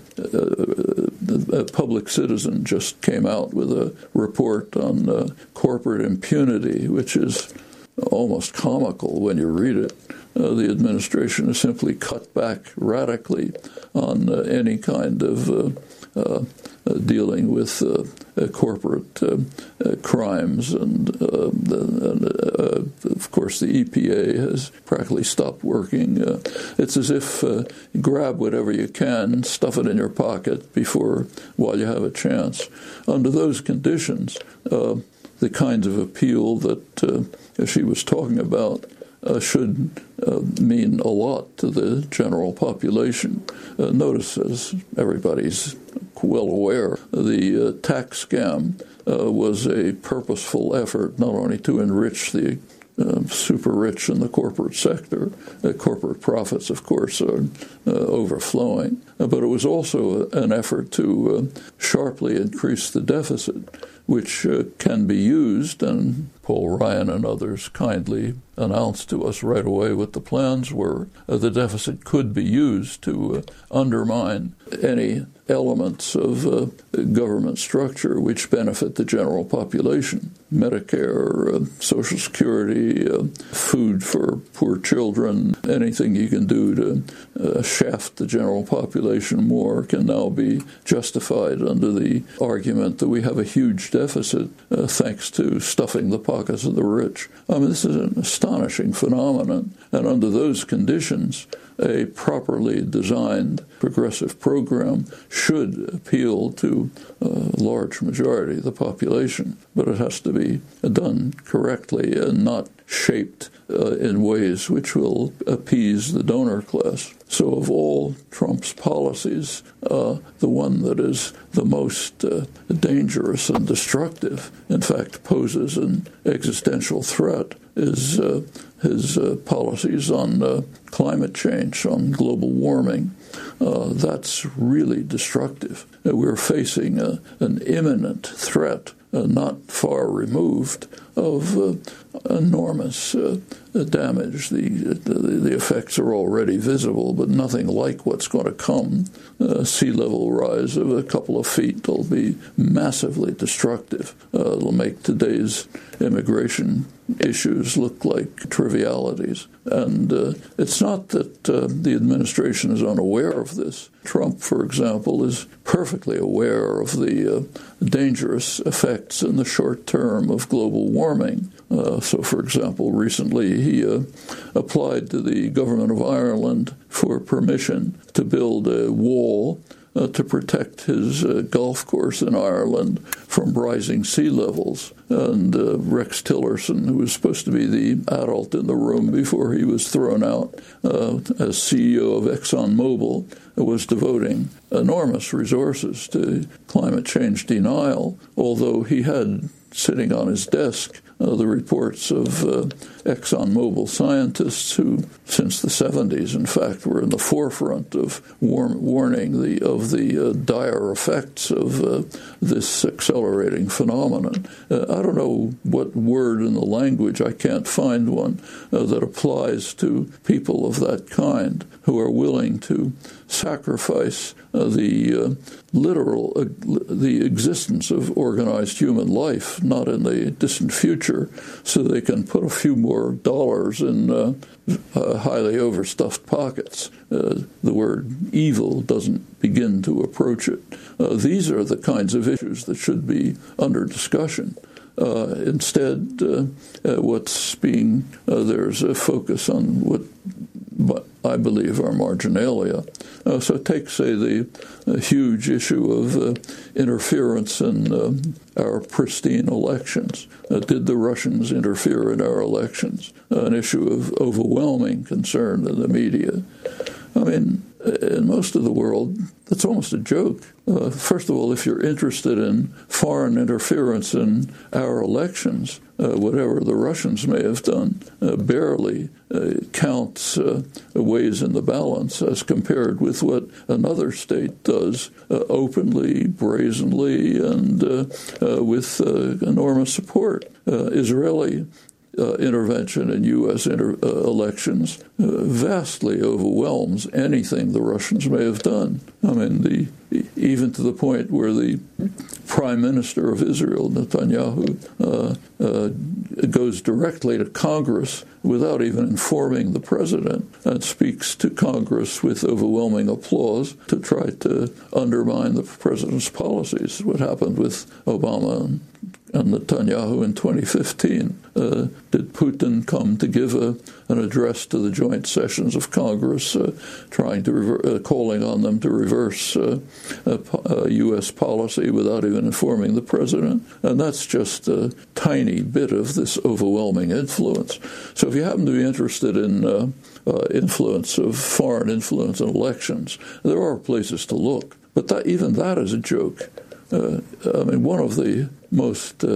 uh, a public citizen just came out with a report on uh, corporate impunity, which is almost comical when you read it. Uh, the administration has simply cut back radically on uh, any kind of uh, uh, uh, dealing with uh, uh, corporate uh, uh, crimes. And, uh, the, uh, of course, the E P A has practically stopped working. Uh, it's as if uh, you grab whatever you can, stuff it in your pocket before, while you have a chance. Under those conditions, uh, the kinds of appeal that uh, she was talking about uh, should uh, mean a lot to the general population. Uh, notice, as everybody's well aware, the uh, tax scam uh, was a purposeful effort not only to enrich the Uh, super rich in the corporate sector. Uh, corporate profits, of course, are uh, overflowing. Uh, but it was also an effort to uh, sharply increase the deficit, which uh, can be used, and Paul Ryan and others kindly announced to us right away what the plans were. Uh, the deficit could be used to uh, undermine any elements of uh, government structure which benefit the general population. Medicare, uh, Social Security, uh, food for poor children, anything you can do to uh, shaft the general population more can now be justified under the argument that we have a huge deficit uh, thanks to stuffing the pockets of the rich. I mean, this is an astonishing phenomenon, and under those conditions, a properly designed progressive program should appeal to a large majority of the population, but it has to be done correctly and not shaped uh, in ways which will appease the donor class. So of all Trump's policies, uh, the one that is the most uh, dangerous and destructive, in fact poses an existential threat, is uh, his uh, policies on uh, climate change, on global warming. Uh, that's really destructive. Uh, we're facing a, an imminent threat, uh, not far removed, of uh, enormous uh, damage. The, the the effects are already visible, but nothing like what's going to come. Uh, sea level rise of a couple of feet will be massively destructive. Uh, it'll make today's immigration issues look like trivialities. And uh, it's not that uh, the administration is unaware of this. Trump, for example, is perfectly aware of the uh, dangerous effects in the short term of global warming. Uh, so, for example, recently he uh, applied to the government of Ireland for permission to build a wall Uh, to protect his uh, golf course in Ireland from rising sea levels. And uh, Rex Tillerson, who was supposed to be the adult in the room before he was thrown out uh, as C E O of ExxonMobil, was devoting enormous resources to climate change denial, although he had sitting on his desk uh, the reports of uh, ExxonMobil scientists who, since the seventies, in fact, were in the forefront of war- warning the, of the uh, dire effects of uh, this accelerating phenomenon. Uh, I don't know what word in the language, I can't find one, uh, that applies to people of that kind who are willing to sacrifice uh, the uh, literal, uh, the existence of organized human life, not in the distant future, so they can put a few more dollars in uh, uh, highly overstuffed pockets. Uh, the word evil doesn't begin to approach it. Uh, these are the kinds of issues that should be under discussion. Uh, instead, uh, uh, what's being, uh, there's a focus on what but I believe are marginalia. Uh, so take, say, the uh, huge issue of uh, interference in uh, our pristine elections. Uh, did the Russians interfere in our elections? Uh, an issue of overwhelming concern in the media. I mean, in most of the world, that's almost a joke. Uh, first of all, if you're interested in foreign interference in our elections, uh, whatever the Russians may have done uh, barely uh, counts uh, weighs in the balance as compared with what another state does uh, openly, brazenly, and uh, uh, with uh, enormous support. Uh, Israeli Uh, intervention in U S inter- uh, elections uh, vastly overwhelms anything the Russians may have done. I mean, the even to the point where the Prime Minister of Israel, Netanyahu, uh, uh, goes directly to Congress without even informing the President and speaks to Congress with overwhelming applause to try to undermine the President's policies. What happened with Obama and and Netanyahu in twenty fifteen. Uh, did Putin come to give a, an address to the joint sessions of Congress, uh, trying to rever- uh, calling on them to reverse uh, uh, uh, U S policy without even informing the president? And that's just a tiny bit of this overwhelming influence. So if you happen to be interested in uh, uh, influence of foreign influence in elections, there are places to look. But that, even that is a joke. Uh, I mean, one of the most uh,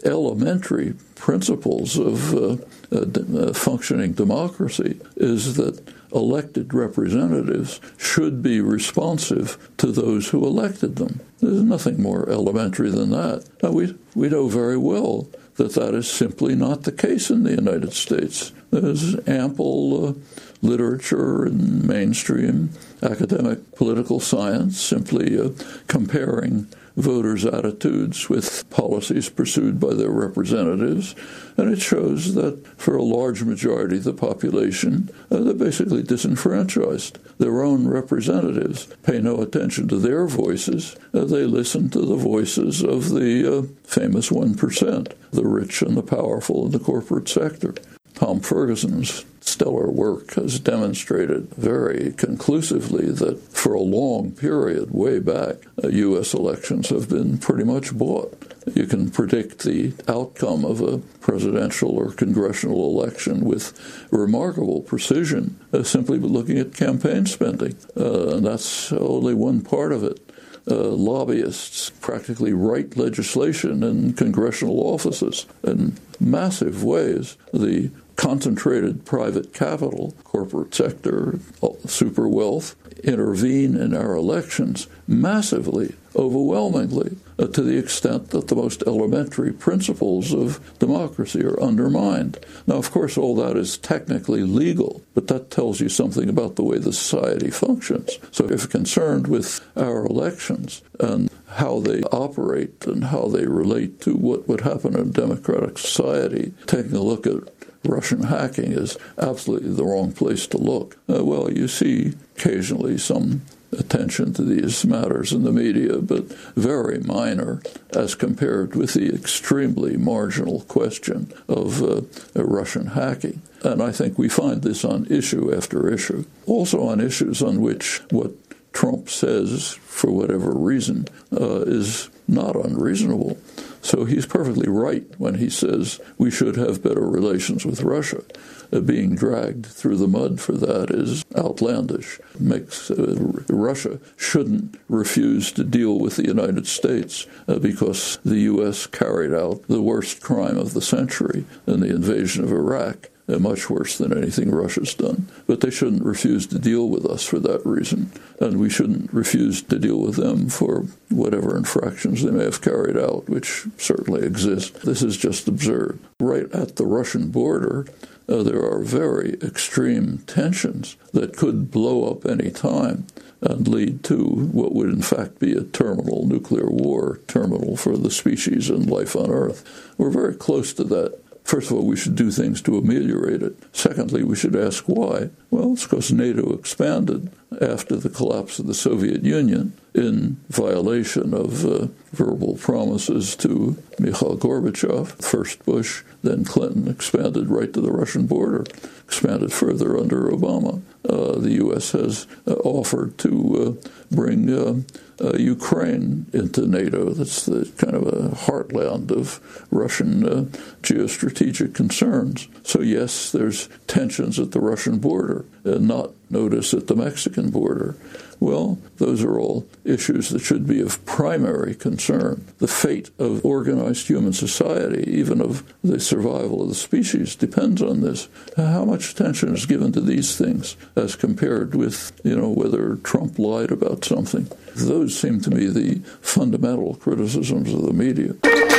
elementary principles of uh, uh, d- uh, functioning democracy is that elected representatives should be responsive to those who elected them. There's nothing more elementary than that. Now, we, we know very well that that is simply not the case in the United States. There's ample uh, literature and mainstream academic political science simply uh, comparing voters' attitudes with policies pursued by their representatives, and it shows that for a large majority of the population, uh, they're basically disenfranchised. Their own representatives pay no attention to their voices. Uh, they listen to the voices of the uh, famous one percent, the rich and the powerful in the corporate sector. Tom Ferguson's stellar work has demonstrated very conclusively that for a long period, way back, uh, U S elections have been pretty much bought. You can predict the outcome of a presidential or congressional election with remarkable precision uh, simply by looking at campaign spending. Uh, and that's only one part of it. Uh, lobbyists practically write legislation in congressional offices in massive ways. The concentrated private capital, corporate sector, super wealth, intervene in our elections massively, overwhelmingly, uh, to the extent that the most elementary principles of democracy are undermined. Now, of course, all that is technically legal, but that tells you something about the way the society functions. So if you're concerned with our elections and how they operate and how they relate to what would happen in a democratic society, taking a look at Russian hacking is absolutely the wrong place to look. Uh, well, you see occasionally some attention to these matters in the media, but very minor as compared with the extremely marginal question of uh, Russian hacking. And I think we find this on issue after issue. Also on issues on which what Trump says, for whatever reason, uh, is not unreasonable. So he's perfectly right when he says we should have better relations with Russia. Uh, being dragged through the mud for that is outlandish. Makes uh, Russia shouldn't refuse to deal with the United States uh, because the U S carried out the worst crime of the century in the invasion of Iraq. Uh, much worse than anything Russia's done. But they shouldn't refuse to deal with us for that reason, and we shouldn't refuse to deal with them for whatever infractions they may have carried out, which certainly exist. This is just absurd. Right at the Russian border, uh, there are very extreme tensions that could blow up any time and lead to what would in fact be a terminal nuclear war, terminal for the species and life on Earth. We're very close to that. First of all, we should do things to ameliorate it. Secondly, we should ask why. Well, it's because NATO expanded after the collapse of the Soviet Union in violation of uh, verbal promises to Mikhail Gorbachev. First Bush, then Clinton expanded right to the Russian border, expanded further under Obama. Uh, the U S has uh, offered to uh, bring uh, uh, Ukraine into NATO. That's the kind of a heartland of Russian uh, geostrategic concerns. So yes, there's tensions at the Russian border, and not notice at the Mexican border. Well, those are all issues that should be of primary concern. The fate of organized human society, even of the survival of the species, depends on this. How much attention is given to these things as compared with, you know, whether Trump lied about something? Those seem to me the fundamental criticisms of the media.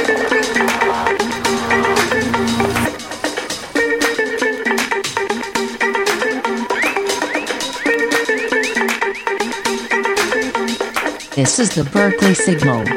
This is the Berkeley Signal.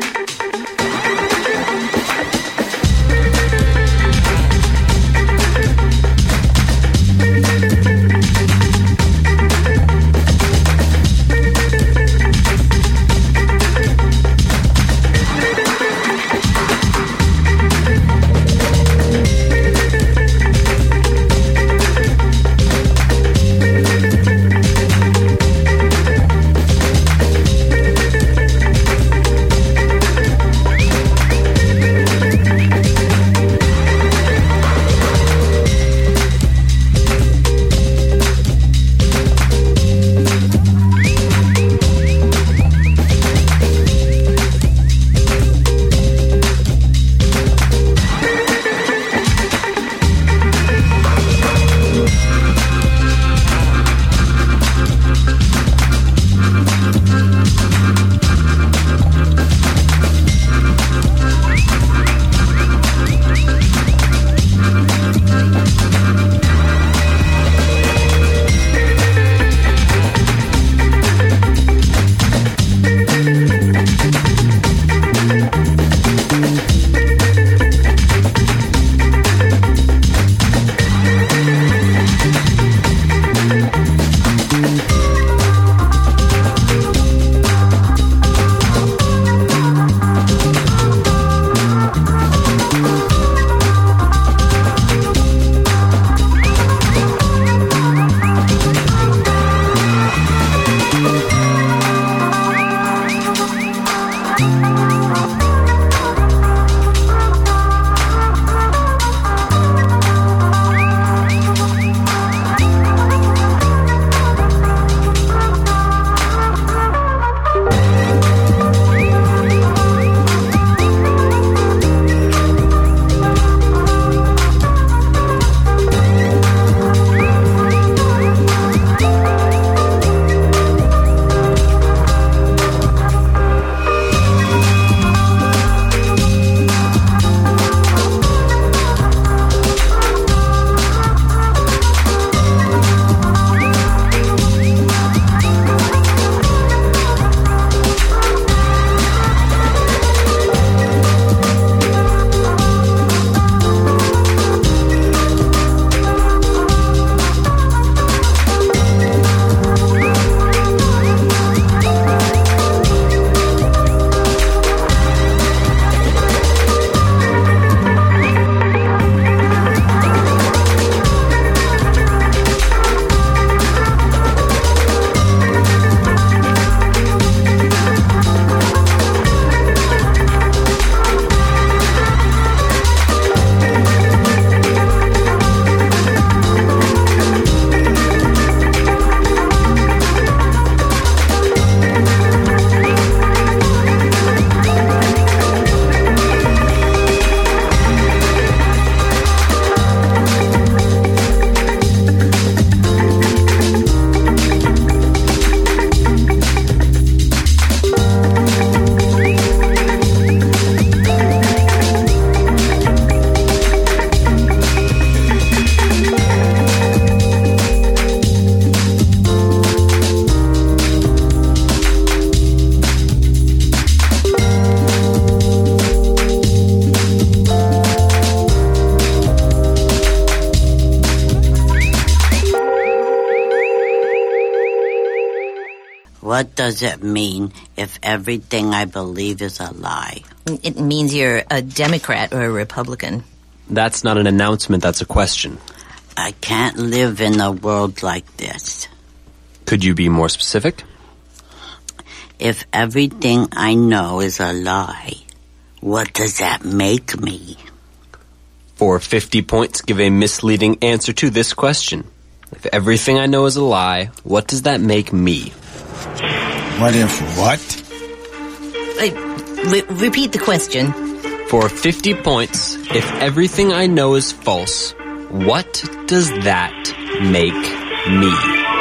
What does it mean if everything I believe is a lie? It means you're a Democrat or a Republican. That's not an announcement, that's a question. I can't live in a world like this. Could you be more specific? If everything I know is a lie, what does that make me? For fifty points, give a misleading answer to this question. If everything I know is a lie, what does that make me? What if what? Wait, re- repeat the question. For fifty points, if everything I know is false, what does that make me?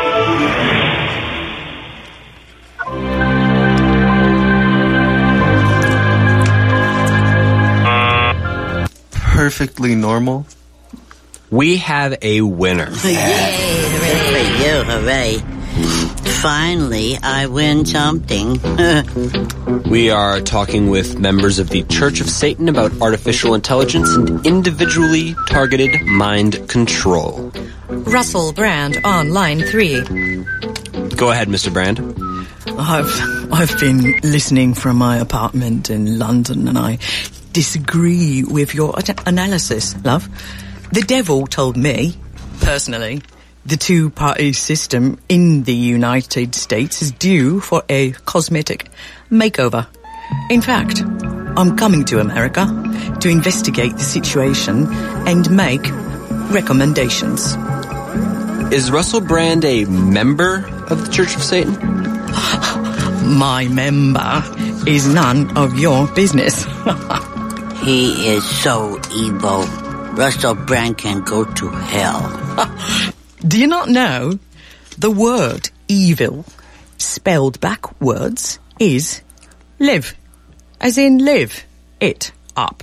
Perfectly normal. We have a winner. Yay, hooray. For you, hooray. Finally, I win something. We are talking with members of the Church of Satan about artificial intelligence and individually targeted mind control. Russell Brand on line three. Go ahead, Mister Brand. I've I've been listening from my apartment in London, and I disagree with your analysis, love. The devil told me, personally, the two-party system in the United States is due for a cosmetic makeover. In fact, I'm coming to America to investigate the situation and make recommendations. Is Russell Brand a member of the Church of Satan? My member is none of your business. He is so evil. Russell Brand can go to hell. Do you not know the word evil, spelled backwards, is live, as in live it up.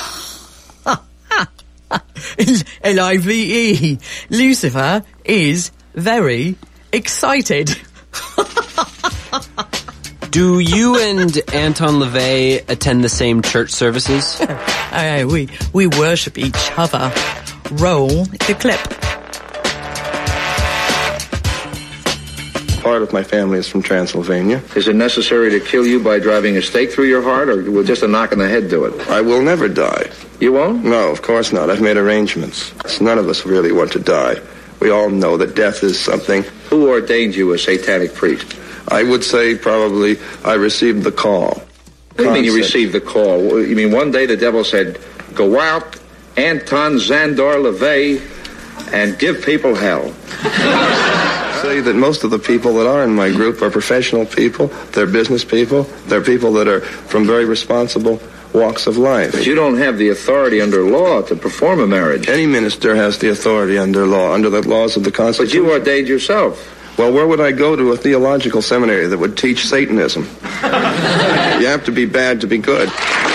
L I V E. Lucifer is very excited. Do you and Anton LaVey attend the same church services? uh, we, we worship each other. Roll the clip. Part of my family is from Transylvania. Is it necessary to kill you by driving a stake through your heart, or will just a knock on the head do it? I will never die. You won't? No, of course not. I've made arrangements. None of us really want to die. We all know that death is something. Who ordained you a satanic priest? I would say probably I received the call. What do you mean you received the call? You mean one day the devil said, go out, Anton Szandor LaVey, and give people hell? Say that most of the people that are in my group are professional people, they're business people, they're people that are from very responsible walks of life. But you don't have the authority under law to perform a marriage. Any minister has the authority under law, under the laws of the Constitution. But you ordained yourself. Well, where would I go to a theological seminary that would teach Satanism? You have to be bad to be good.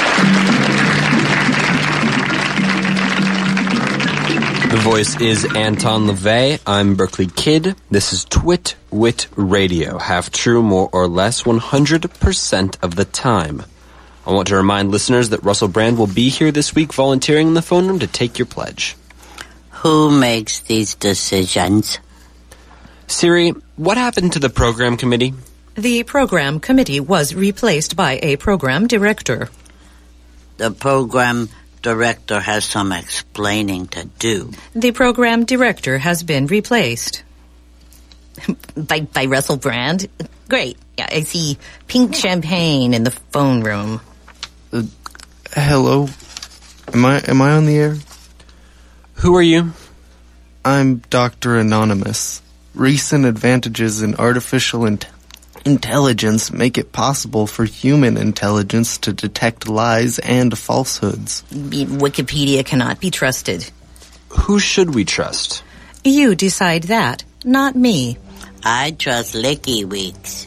The voice is Anton LaVey. I'm Berkeley Kid. This is Twit Wit Radio. Half true, more or less, one hundred percent of the time. I want to remind listeners that Russell Brand will be here this week volunteering in the phone room to take your pledge. Who makes these decisions? Siri, what happened to the program committee? The program committee was replaced by a program director. The program director has some explaining to do. The program director has been replaced. by, by Russell Brand? Great. Yeah, I see pink champagne in the phone room. Uh, hello? Am I, am I on the air? Who are you? I'm Doctor Anonymous. Recent advantages in artificial in- intelligence make it possible for human intelligence to detect lies and falsehoods. Wikipedia cannot be trusted. Who should we trust? You decide that, not me. I trust LikiWeeks.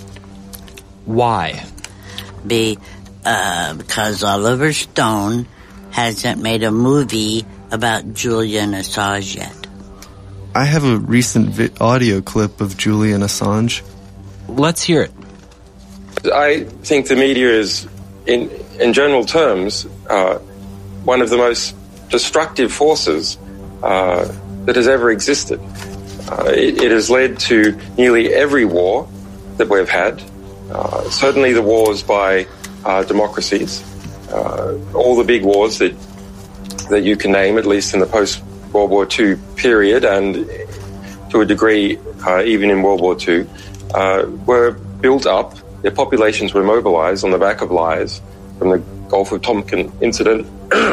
Why? Be, uh, because Oliver Stone hasn't made a movie about Julian Assange yet. I have a recent vi- audio clip of Julian Assange. Let's hear it. I think the media is, in in general terms, uh, one of the most destructive forces uh, that has ever existed. Uh, it, it has led to nearly every war that we've had. Uh, certainly the wars by uh, democracies, uh, all the big wars that that you can name, at least in the post-World War Two period, and to a degree uh, even in World War Two, uh, were built up. Their populations were mobilized on the back of lies, from the Gulf of Tonkin incident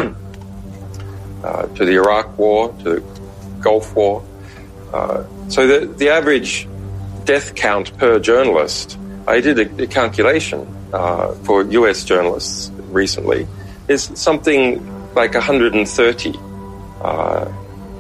uh, to the Iraq War, to the Gulf War. Uh, so the, the average death count per journalist, I did a, a calculation uh, for U S journalists recently, is something like one hundred thirty uh,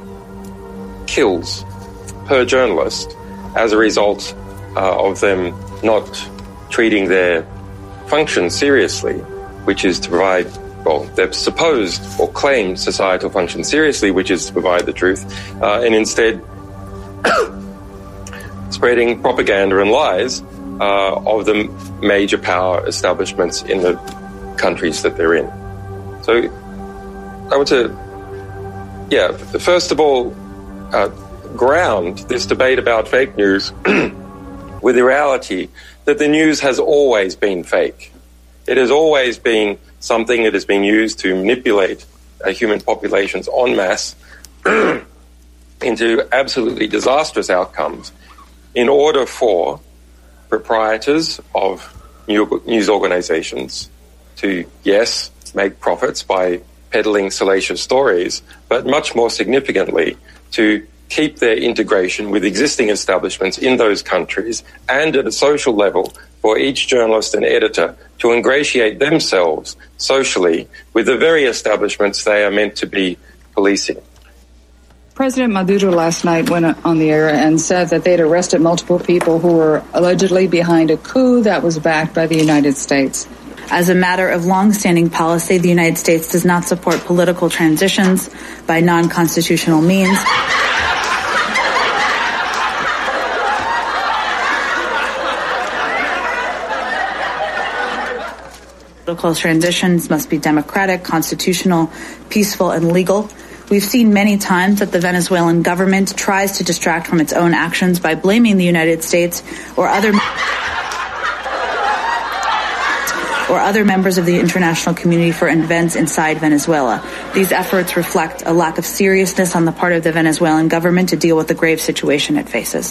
kills per journalist as a result uh, of them not treating their function seriously, which is to provide, well, their supposed or claimed societal function seriously, which is to provide the truth, uh, and instead spreading propaganda and lies uh, of the major power establishments in the countries that they're in. So I want to, yeah, first of all, uh, ground this debate about fake news with the reality that the news has always been fake. It has always been something that has been used to manipulate uh, human populations en masse into absolutely disastrous outcomes in order for proprietors of news organizations to, yes, make profits by peddling salacious stories, but much more significantly to keep their integration with existing establishments in those countries, and at a social level for each journalist and editor to ingratiate themselves socially with the very establishments they are meant to be policing. President Maduro last night went on the air and said that they'd arrested multiple people who were allegedly behind a coup that was backed by the United States. As a matter of long-standing policy, the United States does not support political transitions by non-constitutional means. Political transitions must be democratic, constitutional, peaceful, and legal. We've seen many times that the Venezuelan government tries to distract from its own actions by blaming the United States or other or other members of the international community for events inside Venezuela. These efforts reflect a lack of seriousness on the part of the Venezuelan government to deal with the grave situation it faces.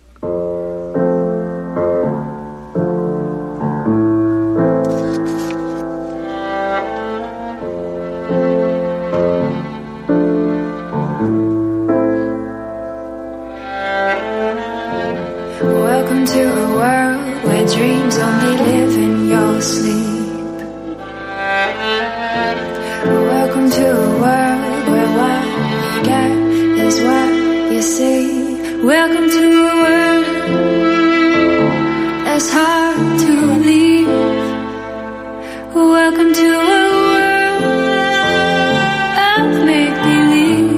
Welcome to a world where dreams only live in your sleep. Welcome to a world where what you get is what you see. Welcome to a world that's hard to believe. Welcome to a world of make-believe.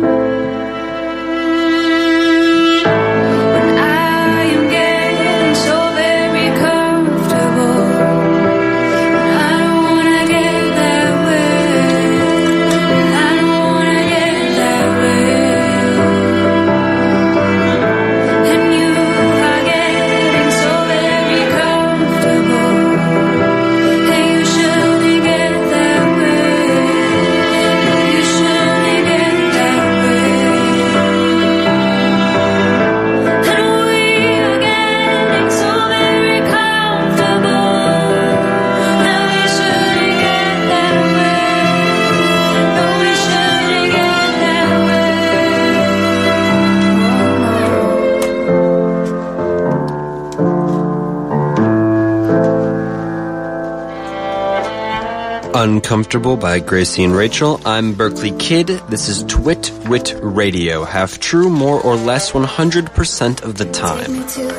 Uncomfortable by Gracie and Rachel. I'm Berkeley Kid. This is Twit Wit Radio. Half true, more or less, one hundred percent of the time.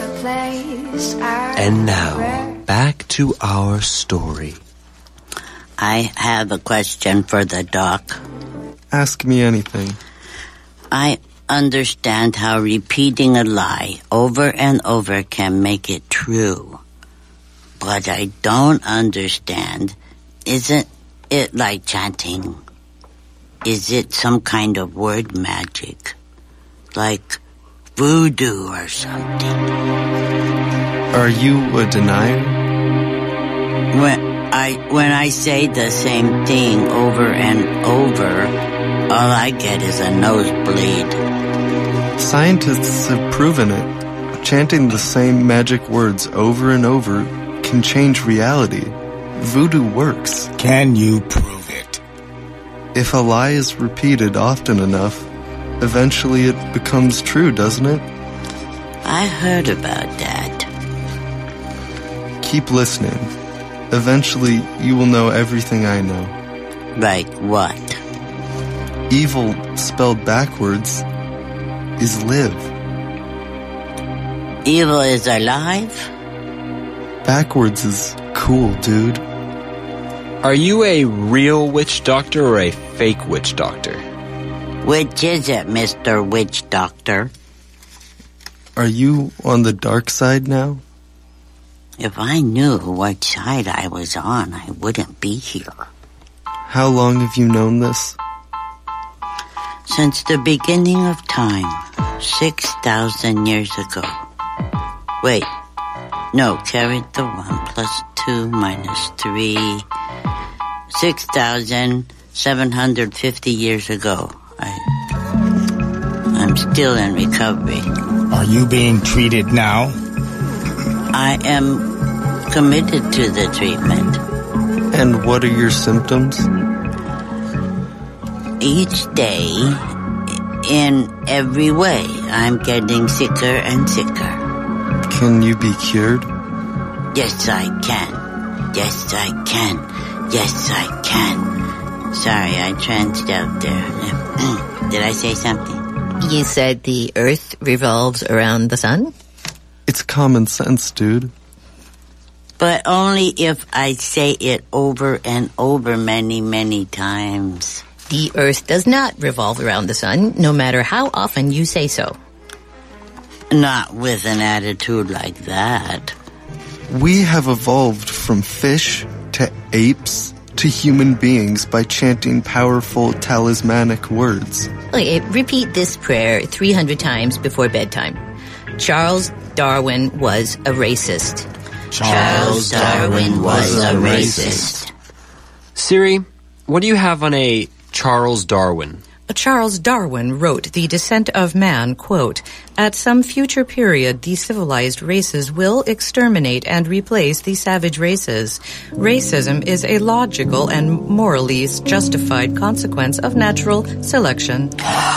And now, back to our story. I have a question for the doc. Ask me anything. I understand how repeating a lie over and over can make it true. But I don't understand, isn't it like chanting? Is it some kind of word magic? Like voodoo or something? Are you a denier? When I, when I say the same thing over and over, all I get is a nosebleed. Scientists have proven it. Chanting the same magic words over and over can change reality. Voodoo works. Can you prove it? If a lie is repeated often enough, eventually it becomes true, doesn't it? I heard about that. Keep listening. Eventually, you will know everything I know. Like what? Evil, spelled backwards, is live. Evil is alive? Backwards is cool, dude. Are you a real witch doctor or a fake witch doctor? Which is it, Mister Witch Doctor? Are you on the dark side now? If I knew what side I was on, I wouldn't be here. How long have you known this? Since the beginning of time, six thousand years ago. Wait, no, carry the one plus two minus three. six thousand seven hundred fifty years ago. I, I'm still in recovery. Are you being treated now? I am committed to the treatment. And what are your symptoms? Each day, in every way, I'm getting sicker and sicker. Can you be cured? Yes, I can. Yes, I can. Yes, I can. Sorry, I tranced out there. Did I say something? You said the Earth revolves around the sun? It's common sense, dude. But only if I say it over and over many, many times. The Earth does not revolve around the sun, no matter how often you say so. Not with an attitude like that. We have evolved from fish to apes to human beings by chanting powerful talismanic words. Okay, repeat this prayer three hundred times before bedtime. Charles Darwin was a racist. Charles Darwin was a racist. Siri, what do you have on a Charles Darwin? Charles Darwin wrote The Descent of Man, quote, "At some future period, the civilized races will exterminate and replace the savage races. Racism is a logical and morally justified consequence of natural selection."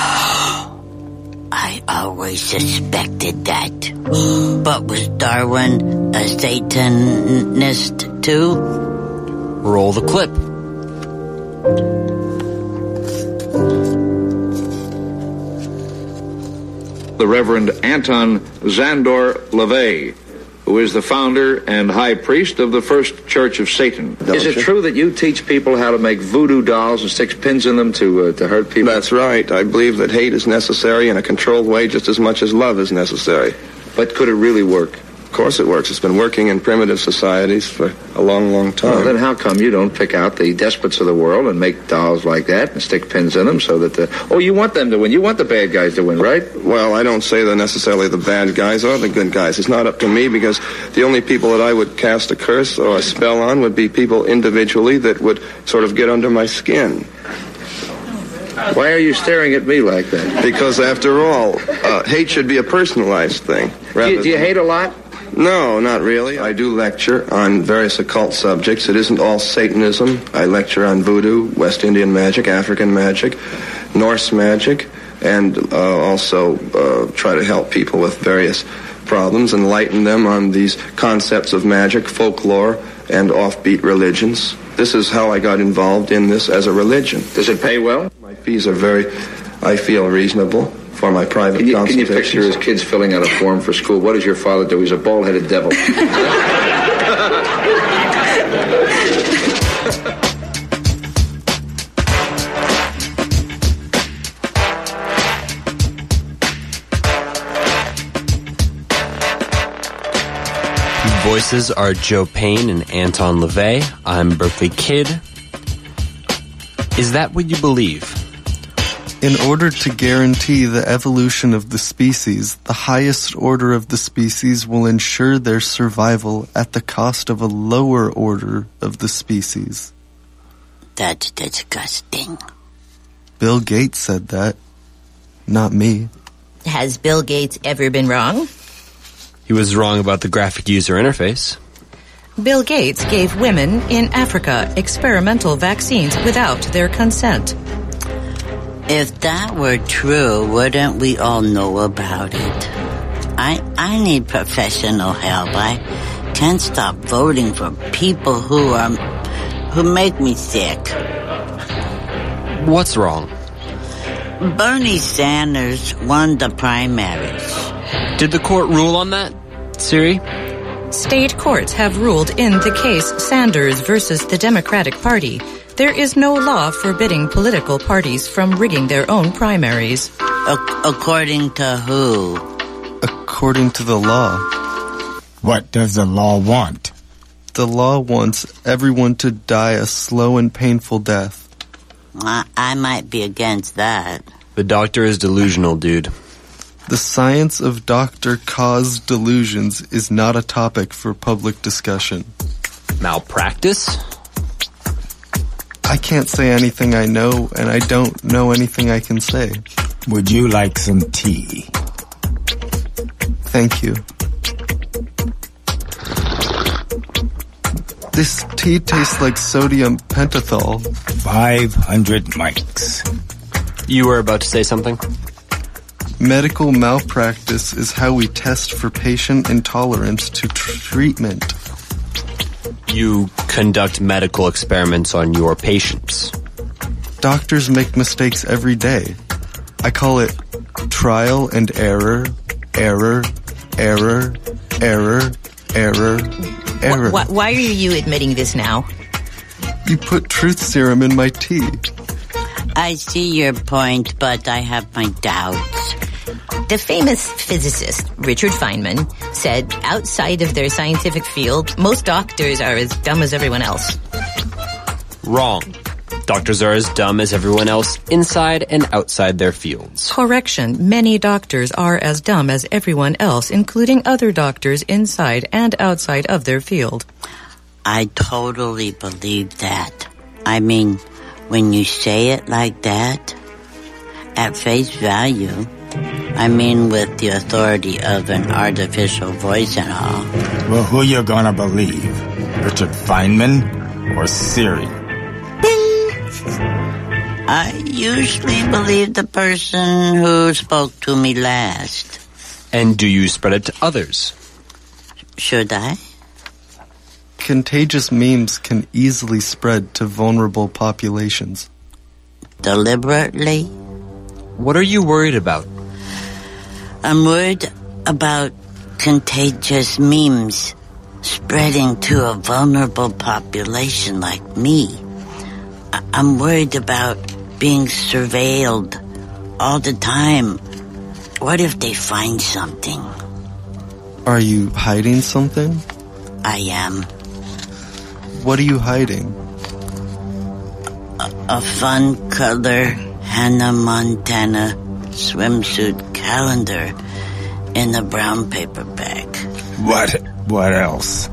I always suspected that. But was Darwin a Satanist too? Roll the clip. The Reverend Anton Szandor LaVey, who is the founder and high priest of the First Church of Satan. Is it true that you teach people how to make voodoo dolls and stick pins in them to uh, to hurt people? That's right. I believe that hate is necessary in a controlled way just as much as love is necessary. But could it really work? Of course it works. It's been working in primitive societies for a long, long time. Well, then how come you don't pick out the despots of the world and make dolls like that and stick pins in them so that the... Oh, you want them to win. You want the bad guys to win, right? Well, I don't say they're necessarily the bad guys or the good guys. It's not up to me because the only people that I would cast a curse or a spell on would be people individually that would sort of get under my skin. Why are you staring at me like that? Because after all, uh, hate should be a personalized thing. Do you, do you hate a lot? No, not really. I do lecture on various occult subjects. It isn't all Satanism. I lecture on voodoo, West Indian magic, African magic, Norse magic, and uh, also uh, try to help people with various problems, enlighten them on these concepts of magic, folklore, and offbeat religions. This is how I got involved in this as a religion. Does it pay well? My fees are very, I feel, reasonable for my private can you, consultations. Can you picture his kids filling out a form for school? What does your father do? He's a bald-headed devil. Voices are Joe Payne and Anton LaVey. I'm Berkeley Kid. Is that what you believe? In order to guarantee the evolution of the species, the highest order of the species will ensure their survival at the cost of a lower order of the species. That's disgusting. Bill Gates said that, not me. Has Bill Gates ever been wrong? He was wrong about the graphic user interface. Bill Gates gave women in Africa experimental vaccines without their consent. If that were true, wouldn't we all know about it? I I need professional help. I can't stop voting for people who are who make me sick. What's wrong? Bernie Sanders won the primaries. Did the court rule on that, Siri? State courts have ruled in the case Sanders versus the Democratic Party. There is no law forbidding political parties from rigging their own primaries. A- according to who? According to the law. What does the law want? The law wants everyone to die a slow and painful death. I, I might be against that. The doctor is delusional, dude. The science of doctor-caused delusions is not a topic for public discussion. Malpractice? I can't say anything I know, and I don't know anything I can say. Would you like some tea? Thank you. This tea tastes like sodium pentothal. five hundred mics. You were about to say something? Medical malpractice is how we test for patient intolerance to tr- treatment. You conduct medical experiments on your patients. Doctors make mistakes every day. I call it trial and error, error, error, error, error, error. Why, why are you admitting this now? You put truth serum in my tea. I see your point, but I have my doubts. The famous physicist, Richard Feynman, said outside of their scientific field, most doctors are as dumb as everyone else. Wrong. Doctors are as dumb as everyone else inside and outside their fields. Correction. Many doctors are as dumb as everyone else, including other doctors inside and outside of their field. I totally believe that. I mean, when you say it like that, at face value, I mean with the authority of an artificial voice and all. Well, who you gonna believe? Richard Feynman or Siri? I usually believe the person who spoke to me last. And do you spread it to others? Should I? Contagious memes can easily spread to vulnerable populations. Deliberately? What are you worried about? I'm worried about contagious memes spreading to a vulnerable population like me. I- I'm worried about being surveilled all the time. What if they find something? Are you hiding something? I am. What are you hiding? A, a fun color Hannah Montana swimsuit calendar in a brown paper bag. What? What else?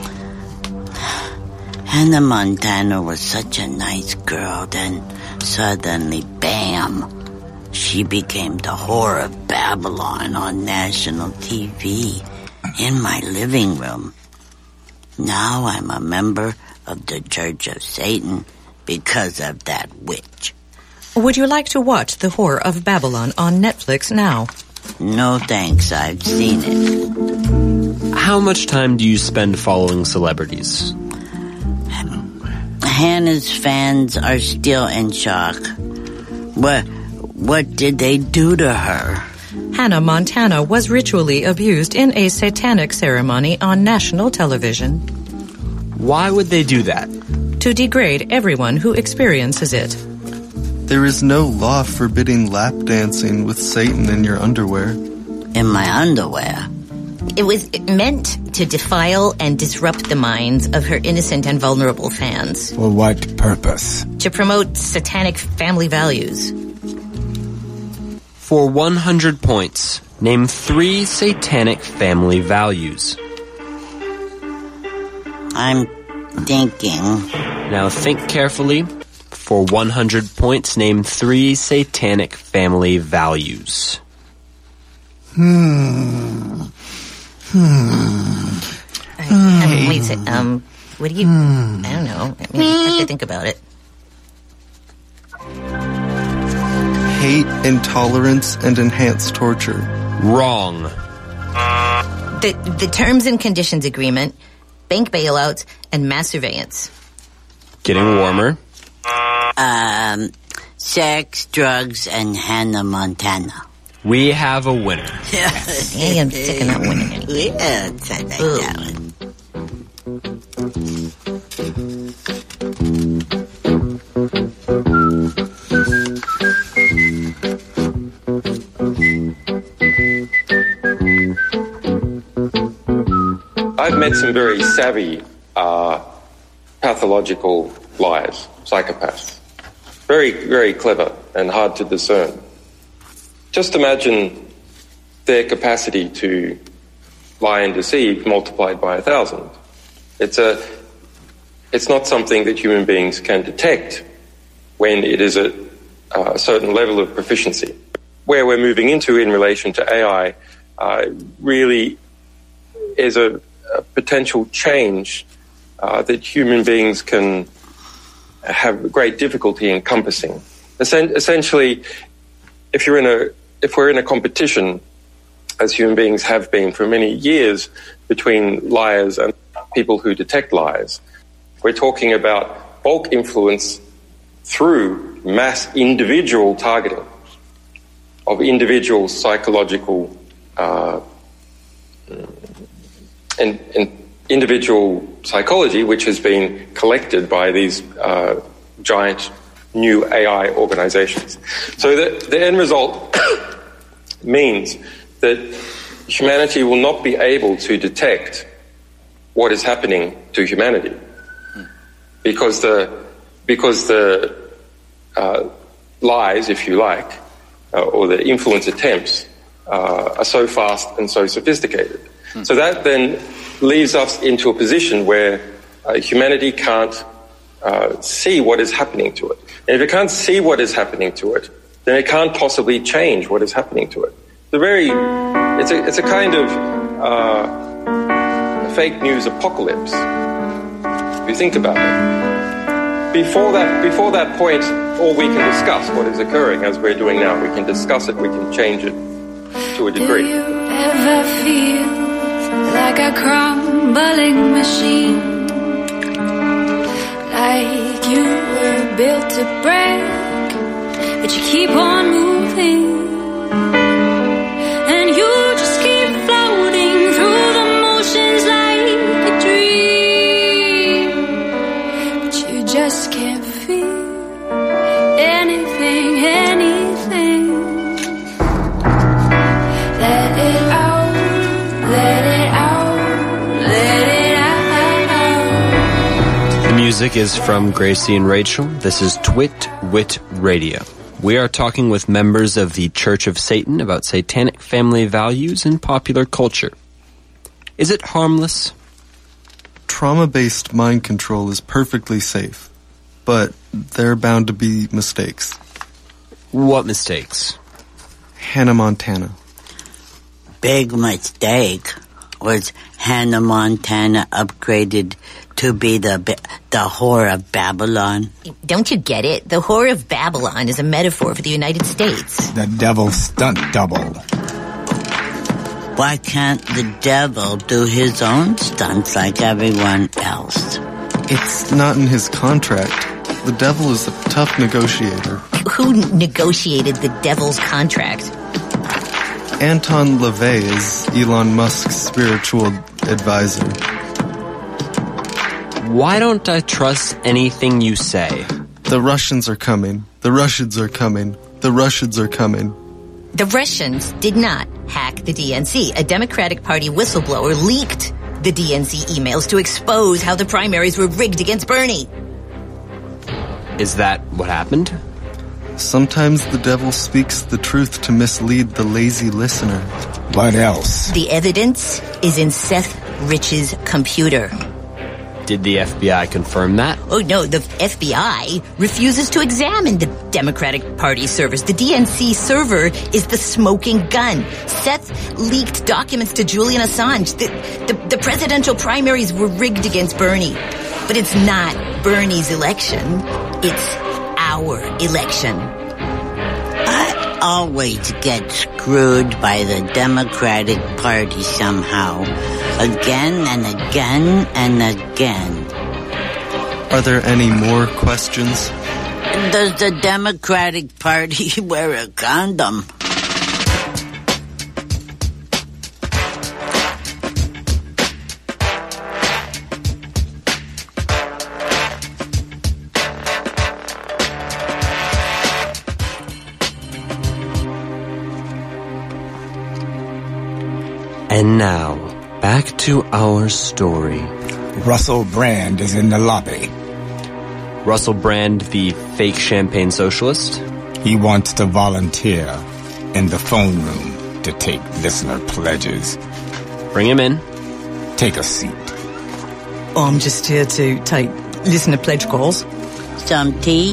Hannah Montana was such a nice girl, then suddenly, bam, she became the whore of Babylon on national T V in my living room. Now I'm a member of the Church of Satan because of that witch. Would you like to watch The Whore of Babylon on Netflix now? No thanks, I've seen it. How much time do you spend following celebrities? Hannah's fans are still in shock. What, what did they do to her? Hannah Montana was ritually abused in a satanic ceremony on national television. Why would they do that? To degrade everyone who experiences it. There is no law forbidding lap dancing with Satan in your underwear. In my underwear? It was meant to defile and disrupt the minds of her innocent and vulnerable fans. For what purpose? To promote satanic family values. For one hundred points, name three satanic family values. I'm thinking. Now think carefully. For one hundred points, name three satanic family values. Hmm. Hmm. Uh, wait a sec. Um, what do you... Hmm. I don't know. I mean, you have to think about it. Hate, intolerance, and enhanced torture. Wrong. The, the terms and conditions agreement, bank bailouts, and mass surveillance. Getting warmer. Um, sex, drugs, and Hannah Montana. We have a winner. Yeah, I'm sick of not winning anything. Yeah, it's like that one. I've met some very savvy, uh, pathological liars, psychopaths. Very, very clever and hard to discern. Just imagine their capacity to lie and deceive multiplied by a thousand. It's a, it's not something that human beings can detect when it is at a certain level of proficiency. Where we're moving into in relation to A I uh, really is a, a potential change uh, that human beings can have great difficulty encompassing. Essen- essentially, if you're in a, if we're in a competition, as human beings have been for many years, between liars and people who detect lies, we're talking about bulk influence through mass individual targeting of individual psychological uh, and, and individual psychology, which has been collected by these uh, giant new A I organizations. So the, the end result means that humanity will not be able to detect what is happening to humanity because the because the uh, lies, if you like, uh, or the influence attempts uh, are so fast and so sophisticated. Hmm. So that then leaves us into a position where uh, humanity can't uh, see what is happening to it. And if it can't see what is happening to it, then it can't possibly change what is happening to it. It's a very, it's a, it's a kind of uh, fake news apocalypse. If you think about it. Before that, before that point, all we can discuss what is occurring as we're doing now. We can discuss it, we can change it to a degree. Do you ever feel like a crumbling machine? Like you were built to break, but you keep on moving. And you just keep floating through the motions like a dream. But you just can't feel anything, anything. Let it out, let it out, let it out. The music is from Gracie and Rachel. This is Twit Wit Radio. We are talking with members of the Church of Satan about satanic family values in popular culture. Is it harmless? Trauma-based mind control is perfectly safe, but there are bound to be mistakes. What mistakes? Hannah Montana. Big mistake. Was Hannah Montana upgraded to be the the whore of Babylon? Don't you get it? The whore of Babylon is a metaphor for the United States. The devil's stunt double. Why can't the devil do his own stunts like everyone else? It's not in his contract. The devil is a tough negotiator. Who negotiated the devil's contract? Anton LaVey is Elon Musk's spiritual advisor. Why don't I trust anything you say? The Russians are coming. The Russians are coming. The Russians are coming. The Russians did not hack the D N C. A Democratic Party whistleblower leaked the D N C emails to expose how the primaries were rigged against Bernie. Is that what happened? Sometimes the devil speaks the truth to mislead the lazy listener. What else? The evidence is in Seth Rich's computer. Did the F B I confirm that? Oh, no, the F B I refuses to examine the Democratic Party servers. The D N C server is the smoking gun. Seth leaked documents to Julian Assange. The, the, the presidential primaries were rigged against Bernie. But it's not Bernie's election. It's our election. I always get screwed by the Democratic Party somehow. Again and again and again. Are there any more questions? Does the Democratic Party wear a condom? And now, back to our story. Russell Brand is in the lobby. Russell Brand, the fake champagne socialist? He wants to volunteer in the phone room to take listener pledges. Bring him in. Take a seat. Oh, I'm just here to take listener pledge calls. Some tea?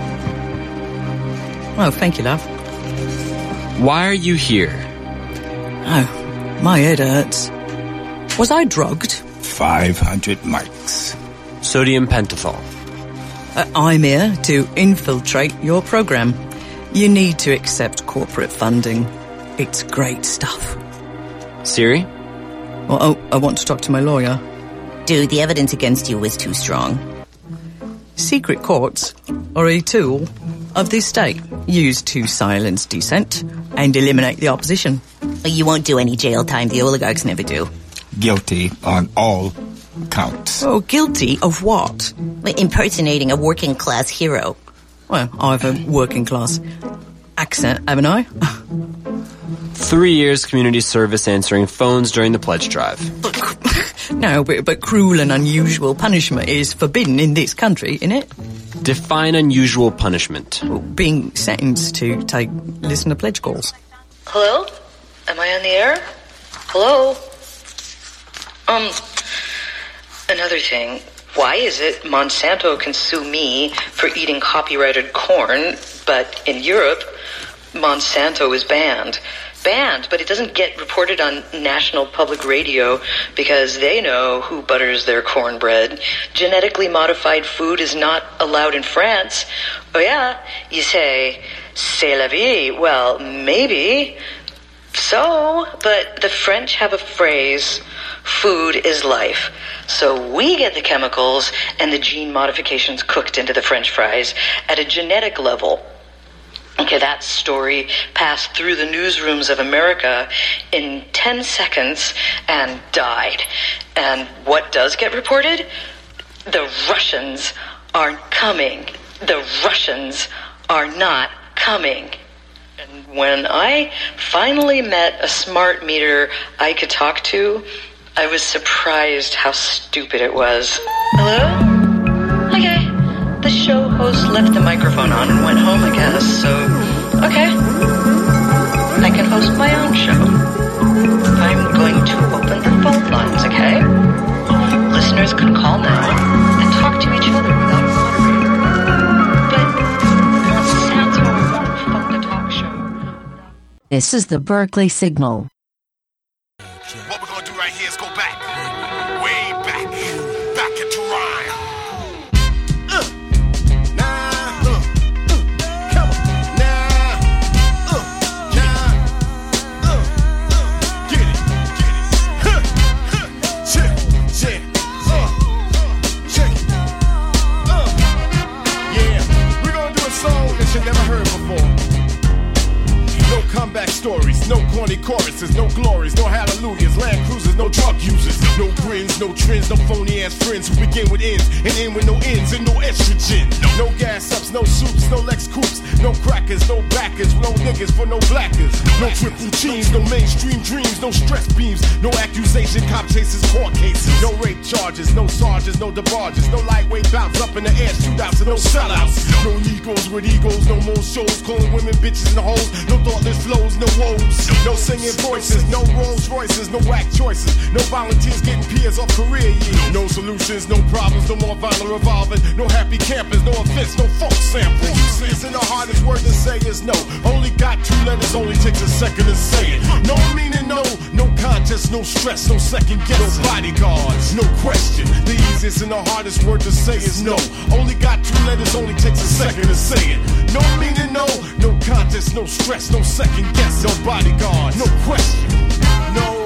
Oh, thank you, love. Why are you here? Oh. My head hurts. Was I drugged? five hundred mics. Sodium pentothal. Uh, I'm here to infiltrate your program. You need to accept corporate funding. It's great stuff. Siri? Well, oh, I want to talk to my lawyer. Dude, the evidence against you is too strong. Secret courts are a tool of the state used to silence dissent and eliminate the opposition. You won't do any jail time. The oligarchs never do. Guilty on all counts. Oh, guilty of what? Impersonating a working class hero. Well, I have a working class accent, haven't I? Three years community service answering phones during the pledge drive. No, but, but cruel and unusual punishment is forbidden in this country, innit? Define unusual punishment. Well, being sentenced to take listener pledge calls. Hello? Am I on the air? Hello? Um, another thing. Why is it Monsanto can sue me for eating copyrighted corn, but in Europe, Monsanto is banned? Banned, but it doesn't get reported on national public radio because they know who butters their cornbread. Genetically modified food is not allowed in France. Oh yeah, you say, c'est la vie. Well, maybe so, but the French have a phrase, food is life. So we get the chemicals and the gene modifications cooked into the French fries at a genetic level. Okay, that story passed through the newsrooms of America in ten seconds and died. And what does get reported? The Russians aren't coming. The Russians are not coming. And when I finally met a smart meter I could talk to, I was surprised how stupid it was. Hello? Okay. The show host left the microphone on and went home, I guess, so, okay. I can host my own show. I'm going to open the phone lines, okay? Listeners can call now and talk to each other without a moderator. But Monsanto won't fund the talk show. This is the Berkeley Signal. What we're going to do right here is go back, way back, back into rhyme. Comeback stories, no corny choruses, no glories, no hallelujahs, land cruisers, no drug users, no grins, no trends, no phony ass friends who begin with ends and end with no ends and no estrogen. No gas ups, no soups, no Lex coupes, no crackers, no backers, no niggas for no blackers. No triple cheese, no mainstream dreams, no stress beams, no accusation, cop chases, court cases. No rape charges, no sergeants, no debarges, no lightweight bounce up in the air shootouts and no sellouts. No egos with egos, no more shows, calling women bitches and hoes. No thoughtless flows, no woes, no singing voices, no Rolls Royces, no whack choices, no volunteers getting peers off career years. No solutions, no problems, no more violent revolving, no happy campers, no offense, no folk samples. Isn't the hardest word to say is no. Only got two letters, only takes a second to say it. No meaning, no, no contest, no stress, no second guess, no bodyguards, no question. The easiest and the hardest word to say is no. Only got two letters, only takes a second to say it. No meaning, no, no contest, no stress, no second guess, no bodyguards, no question. No.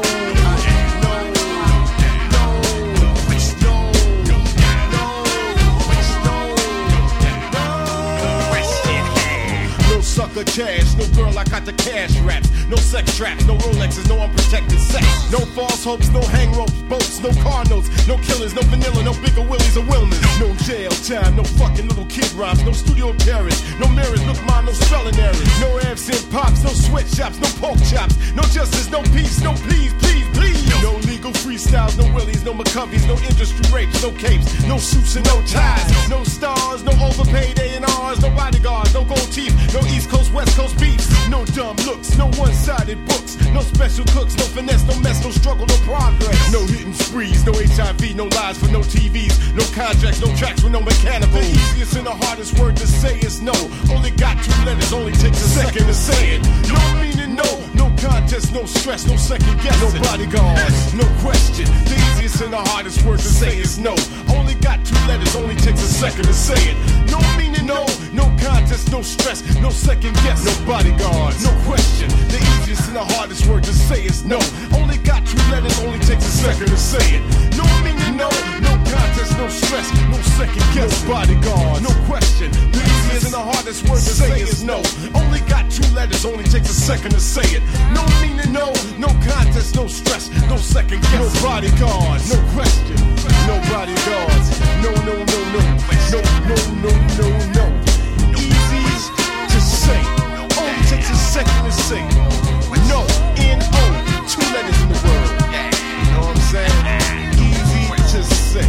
Sucker cash, no girl, I got the cash raps. No sex traps, no Rolexes, no unprotected sex. No false hopes, no hang ropes, boats, no car notes, no killers, no vanilla, no bigger willies or Wilmers. No jail time, no fucking little kid rhymes, no studio terrorists, no mirrors, look mine, no spelling errors. No absent pops, no sweatshops, no pork chops, no justice, no peace, no please, please, please. No legal freestyles, no willies, no McCoveys, no industry rapes, no capes, no suits and no ties, no stars, no overpaid A and R's, no bodyguards, no gold teeth, no East Coast, West Coast beefs, no dumb looks, no one-sided books, no special cooks, no finesse, no mess, no struggle, no progress. No hitting sprees, no H I V, no lies for no T Vs, no contracts, no tracks with no mechanical. The easiest and the hardest word to say is no. Only got two letters, only takes a second to say it. No meaning, no, no contest, no stress, no second guess, no bodyguards, no question. The easiest and the hardest word to say is no. Only got two letters, only takes a second to say it. No meaning, no, no contest, no stress, no second guess, no bodyguards, no question. The easiest and the hardest word to say is no. Only got two letters, only takes a second to say it. No meaning, no, no contest, no stress, no second guess, no bodyguards, no question. The easiest and the hardest word to say is no. Only got two letters, only takes a second to say it. No meaning, no, no contest, no stress, no second guess, no bodyguards, no question, no bodyguards, no, no, no, no, no, no, no, no, no. Easy to say, only takes a second to say. No, N O, two letters in the word. You know what I'm saying? Easy to say.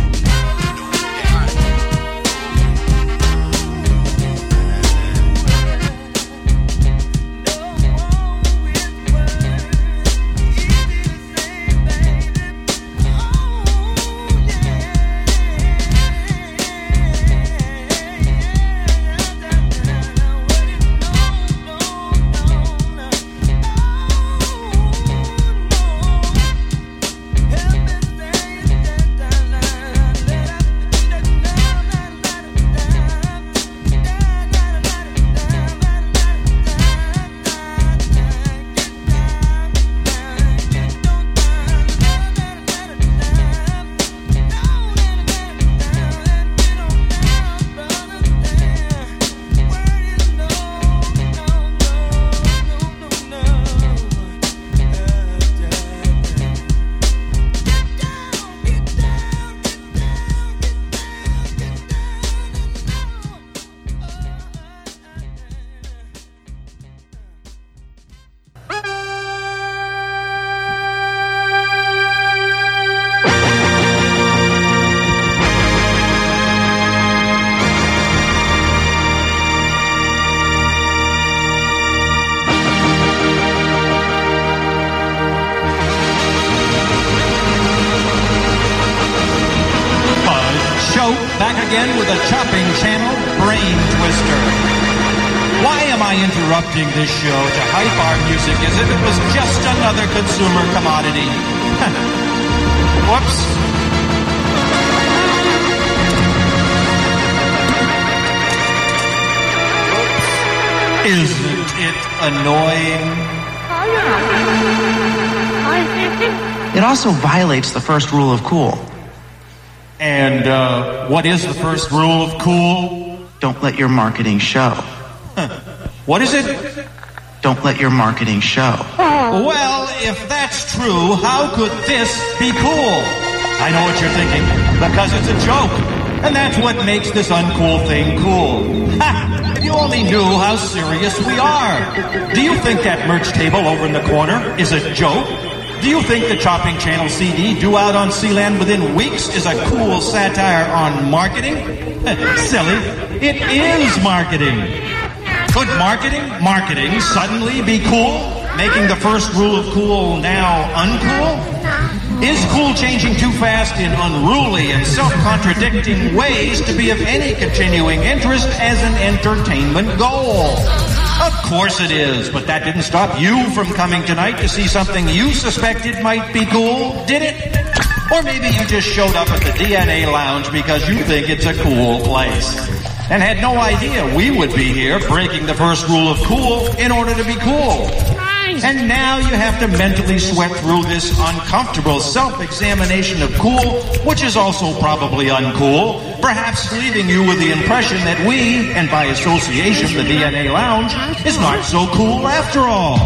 Again with a chopping channel brain twister. Why am I interrupting this show to hype our music as if it was just another consumer commodity? Whoops. Isn't it annoying? It also violates the first rule of cool. And uh, what is the first rule of cool? Don't let your marketing show. What is it? Don't let your marketing show. Well, if that's true, how could this be cool? I know what you're thinking. Because it's a joke. And that's what makes this uncool thing cool. Ha! If you only knew how serious we are. Do you think that merch table over in the corner is a joke? Do you think the Chopping Channel C D due out on Sealand within weeks is a cool satire on marketing? Silly. It is marketing. Could marketing, marketing suddenly be cool? Making the first rule of cool now uncool? Is cool changing too fast in unruly and self-contradicting ways to be of any continuing interest as an entertainment goal? Of course it is, but that didn't stop you from coming tonight to see something you suspected might be cool, did it? Or maybe you just showed up at the D N A Lounge because you think it's a cool place and had no idea we would be here breaking the first rule of cool in order to be cool. And now you have to mentally sweat through this uncomfortable self-examination of cool, which is also probably uncool, perhaps leaving you with the impression that we, and by association the D N A Lounge, is not so cool after all.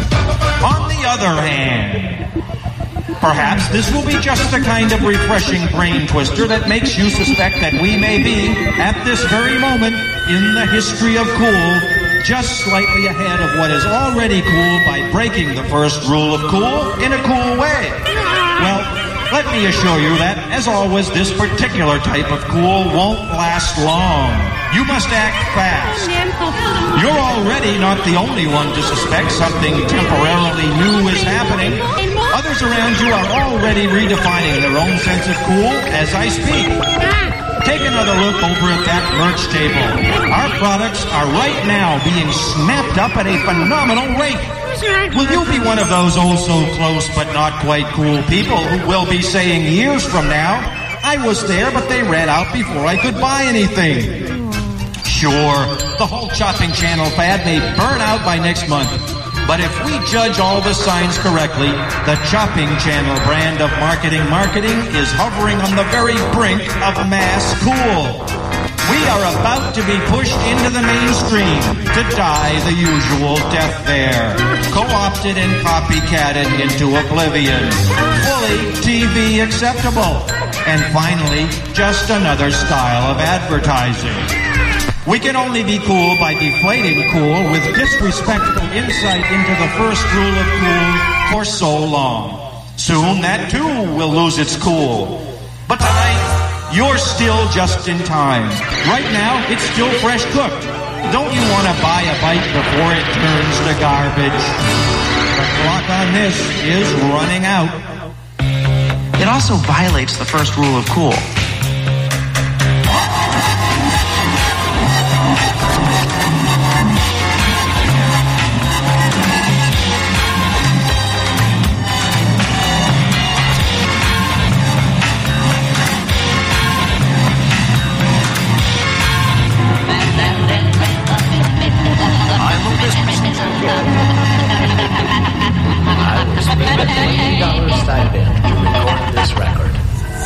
On the other hand, perhaps this will be just the kind of refreshing brain twister that makes you suspect that we may be, at this very moment, in the history of cool, just slightly ahead of what is already cool by breaking the first rule of cool in a cool way. Well, let me assure you that, as always, this particular type of cool won't last long. You must act fast. You're already not the only one to suspect something temporarily new is happening. Others around you are already redefining their own sense of cool as I speak. Take another look over at that merch table. Our products are right now being snapped up at a phenomenal rate. Will you be one of those oh-so-close but not quite cool people who will be saying years from now, I was there but they ran out before I could buy anything? Sure, the whole Chopping Channel fad may burn out by next month. But if we judge all the signs correctly, the Chopping Channel brand of marketing marketing is hovering on the very brink of mass cool. We are about to be pushed into the mainstream to die the usual death there, co-opted and copycatted into oblivion, fully T V acceptable, and finally, just another style of advertising. We can only be cool by deflating cool with disrespectful insight into the first rule of cool for so long. Soon that too will lose its cool. But tonight, you're still just in time. Right now, it's still fresh cooked. Don't you want to buy a bite before it turns to garbage? The clock on this is running out. It also violates the first rule of cool. I was paid a twenty dollars stipend to record this record.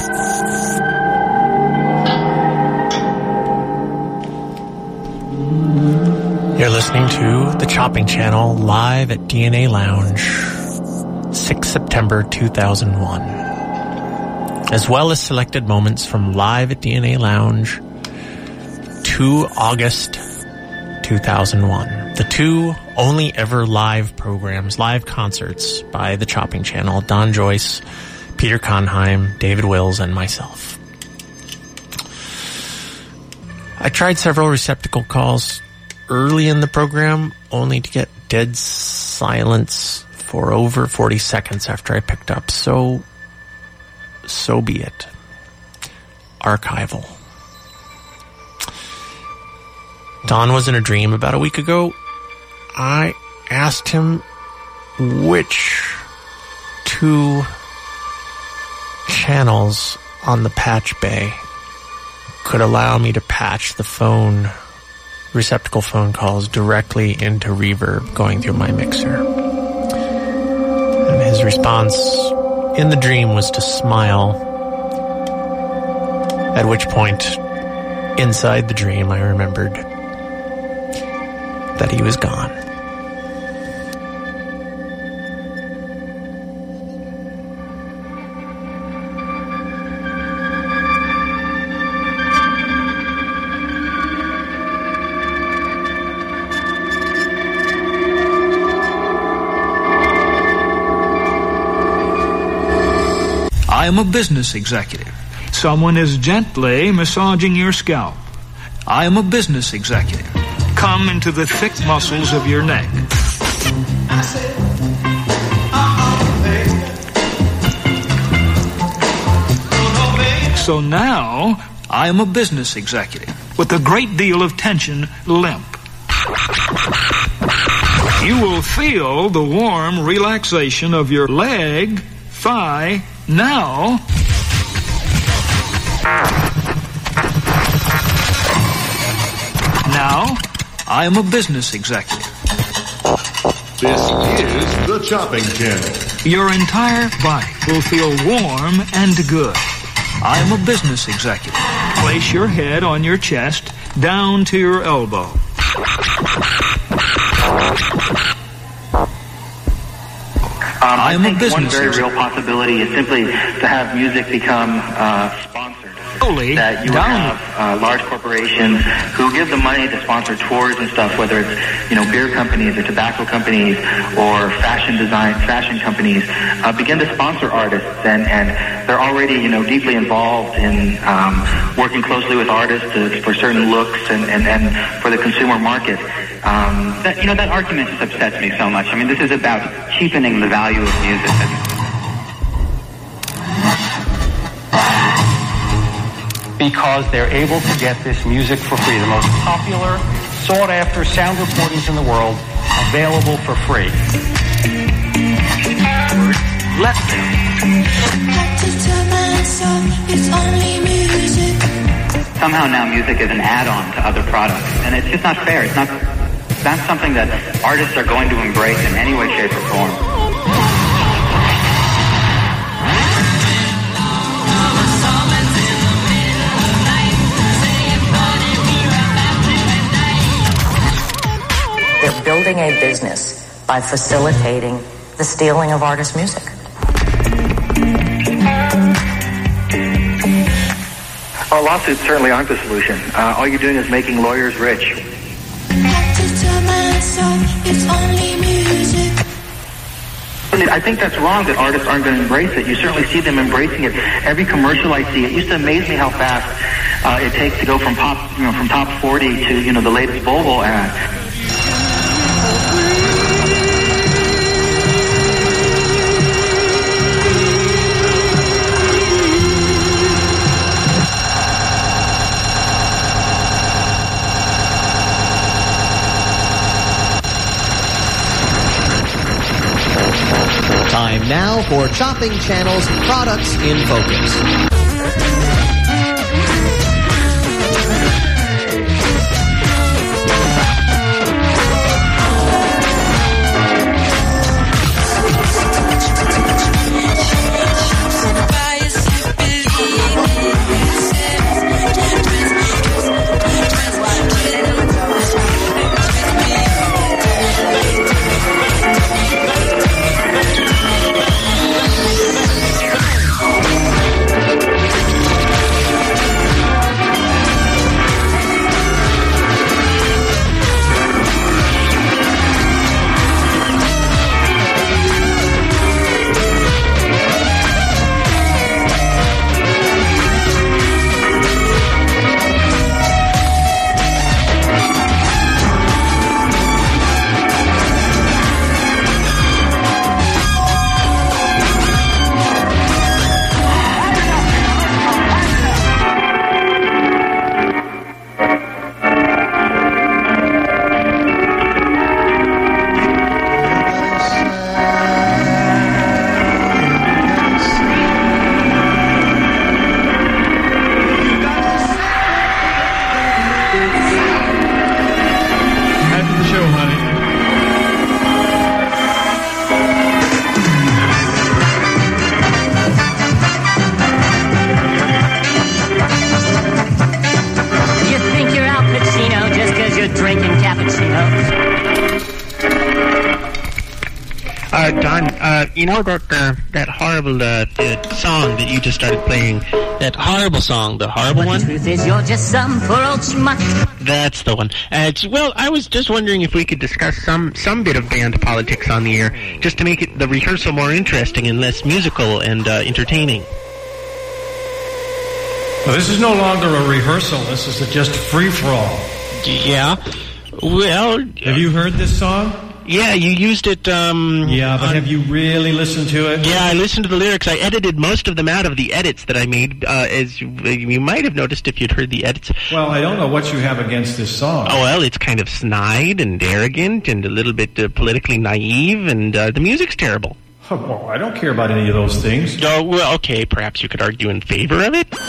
You're listening to The Chopping Channel live at D N A Lounge, sixth September two thousand one. As well as selected moments from Live at D N A Lounge to August two thousand one. The two only ever live programs, live concerts by The Chopping Channel, Don Joyce, Peter Konheim, David Wills, and myself. I tried several receptacle calls early in the program, only to get dead silence for over forty seconds after I picked up. So, so be it. Archival. Don was in a dream about a week ago. I asked him which two channels on the patch bay could allow me to patch the phone, receptacle phone calls directly into reverb going through my mixer. And his response in the dream was to smile, at which point, inside the dream, I remembered that he was gone. I am a business executive. Someone is gently massaging your scalp. I am a business executive. Come into the thick muscles of your neck. So now, I am a business executive with a great deal of tension limp. You will feel the warm relaxation of your leg, thigh, now. Now, I am a business executive. This is the Chopping Channel. Your entire body will feel warm and good. I am a business executive. Place your head on your chest, down to your elbow. Um, I am I think a business one very executive. real possibility is simply to have music become uh, sponsored. Slowly That you would down. have uh, large corporations who give the money to sponsor tours and stuff, whether it's you know beer companies or tobacco companies or fashion design fashion companies, uh, begin to sponsor artists, and, and they're already you know deeply involved in um, working closely with artists to, for certain looks and, and, and for the consumer market. Um, That, you know, that argument just upsets me so much. I mean, this is about cheapening the value of music. Because they're able to get this music for free. The most popular, sought-after sound recordings in the world available for free. Let them. Somehow now music is an add-on to other products, and it's just not fair. It's not. That's something that artists are going to embrace in any way, shape, or form. They're building a business by facilitating the stealing of artist music. Well, lawsuits certainly aren't the solution. Uh, all you're doing is making lawyers rich. I think that's wrong that artists aren't going to embrace it. You certainly see them embracing it. Every commercial I see, it used to amaze me how fast uh, it takes to go from pop, you know, from top forty to you know the latest Volvo ad. Time now for Chopping Channel's Products in Focus. Uh, Don, uh, you know that uh, that horrible uh, uh, song that you just started playing? That horrible song, the horrible But one? the truth is you're just some poor old schmuck. That's the one. Uh, it's- well, I was just wondering if we could discuss some some bit of band politics on the air, just to make it the rehearsal more interesting and less musical and uh, entertaining. Well, this is no longer a rehearsal. This is a just free-for-all. Yeah. Well... Have you heard this song? Yeah, you used it, um... Yeah, but on, have you really listened to it? Yeah, I listened to the lyrics. I edited most of them out of the edits that I made, uh, as you, you might have noticed if you'd heard the edits. Well, I don't know what you have against this song. Oh, well, it's kind of snide and arrogant and a little bit uh, politically naive, and uh, the music's terrible. Oh, well, I don't care about any of those things. Oh, well, okay, perhaps you could argue in favor of it?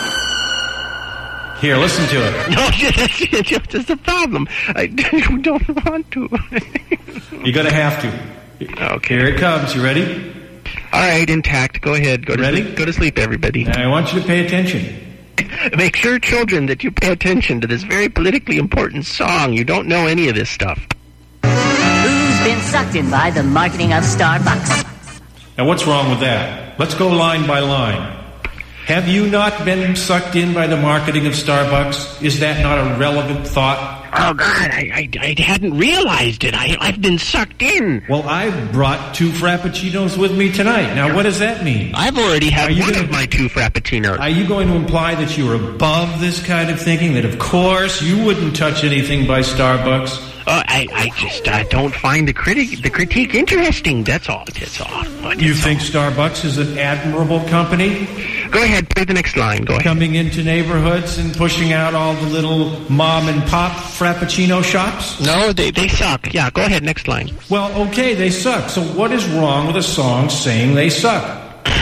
Here, listen to it. No, that's just a problem. I don't want to. You're going to have to. Okay. Here it comes. You ready? All right, intact. Go ahead. Go to ready? Sleep. Go to sleep, everybody. And I want you to pay attention. Make sure, children, that you pay attention to this very politically important song. You don't know any of this stuff. Who's been sucked in by the marketing of Starbucks? Now, what's wrong with that? Let's go line by line. Have you not been sucked in by the marketing of Starbucks? Is that not a relevant thought? Oh, God, I, I, I hadn't realized it. I, I've been sucked in. Well, I brought two Frappuccinos with me tonight. Now, what does that mean? I've already had one gonna, of my two Frappuccinos. Are you going to imply that you're above this kind of thinking? That, of course, you wouldn't touch anything by Starbucks? Uh, I, I just uh, don't find the critic the critique interesting. That's all. That's all. That's you think all. Starbucks is an admirable company? Go ahead. Play the next line. Go ahead. Coming into neighborhoods and pushing out all the little mom and pop Frappuccino shops? No, they they suck. Yeah. Go ahead. Next line. Well, okay, they suck. So what is wrong with a song saying they suck?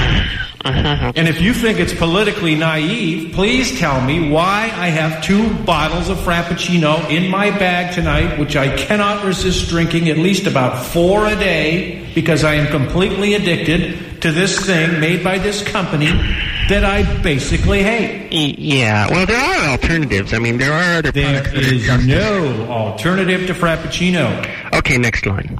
And if you think it's politically naive, please tell me why I have two bottles of Frappuccino in my bag tonight, which I cannot resist drinking at least about four a day, because I am completely addicted to this thing made by this company that I basically hate. Yeah, well, there are alternatives. I mean, there are other there products. There is no alternative to Frappuccino. Okay, next line.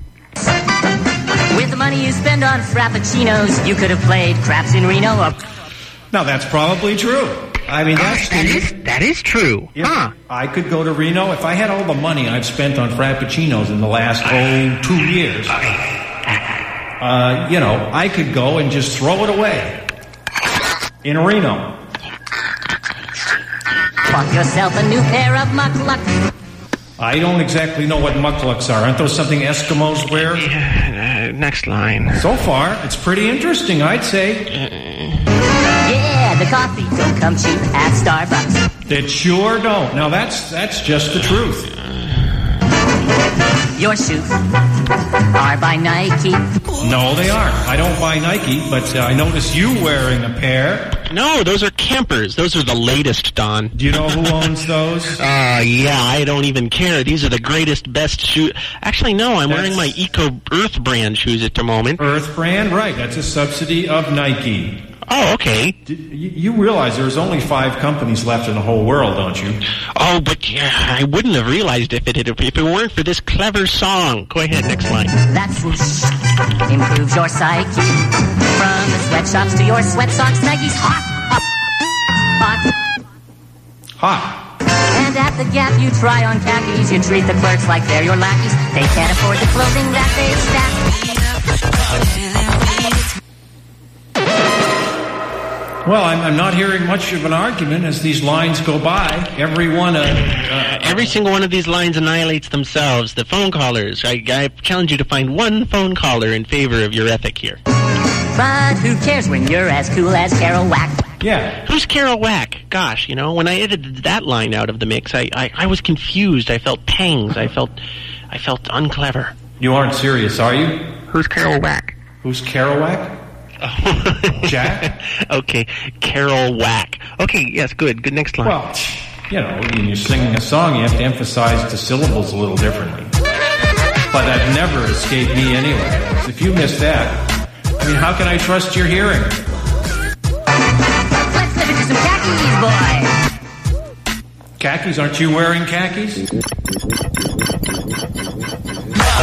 With the money you spend on Frappuccinos, you could have played craps in Reno. Or... Now, that's probably true. I mean, that's... that, is, that is true. Huh. I could go to Reno. If I had all the money I've spent on Frappuccinos in the last, oh, two years, uh, you know, I could go and just throw it away in Reno. Bought yourself a new pair of mucklucks. I don't exactly know what mucklucks are. Aren't those something Eskimos wear? Yeah, uh, next line. So far, it's pretty interesting, I'd say. Yeah, the coffee don't come cheap at Starbucks. It sure don't. Now, that's that's just the truth. Your shoes are by Nike. No, they aren't. I don't buy Nike, but uh, I notice you wearing a pair. No, those are Campers. Those are the latest, Don. Do you know who owns those? Uh, yeah, I don't even care. These are the greatest, best shoes. Actually, no, I'm that's... wearing my Eco Earth brand shoes at the moment. Earth brand? Right. That's a subsidy of Nike. Oh, okay. You realize there's only five companies left in the whole world, don't you? Oh, but yeah, I wouldn't have realized if it had, if it weren't for this clever song. Go ahead, next line. That swoosh improves your psyche. From the sweatshops to your sweat socks, Nike's hot, hot, hot. Hot. And at the Gap, you try on khakis. You treat the clerks like they're your lackeys. They can't afford the clothing that they stack. Well, I'm, I'm not hearing much of an argument as these lines go by. Every one of... Uh, Every single one of these lines annihilates themselves. The phone callers. I, I challenge you to find one phone caller in favor of your ethic here. But who cares when you're as cool as Kerouac? Yeah. Who's Kerouac? Gosh, you know, when I edited that line out of the mix, I, I, I was confused. I felt pangs. I felt I felt unclever. You aren't serious, are you? Who's Kerouac? Who's Kerouac? Oh. Jack? Okay, Kerouac. Okay, yes, good. Good, next line. Well, you know, when you're singing a song, you have to emphasize the syllables a little differently. But that never escaped me anyway. If you missed that, I mean, how can I trust your hearing? Let's slip into some khakis, boy. Khakis? Aren't you wearing khakis?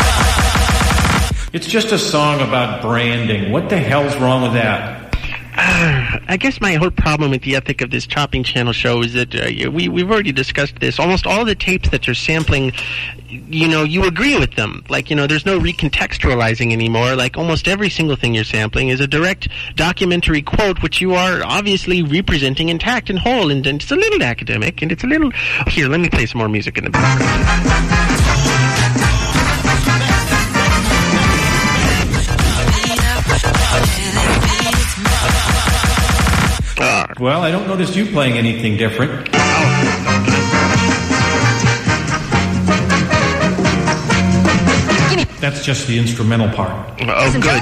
It's just a song about branding. What the hell's wrong with that? Uh, I guess my whole problem with the ethic of this chopping channel show is that uh, we, we've already discussed this. Almost all the tapes that you're sampling, you know, you agree with them. Like, you know, there's no recontextualizing anymore. Like, almost every single thing you're sampling is a direct documentary quote, which you are obviously representing intact and whole. And, and it's a little academic, and it's a little... Here, let me play some more music in the background. Well, I don't notice you playing anything different. That's just the instrumental part. Oh, good.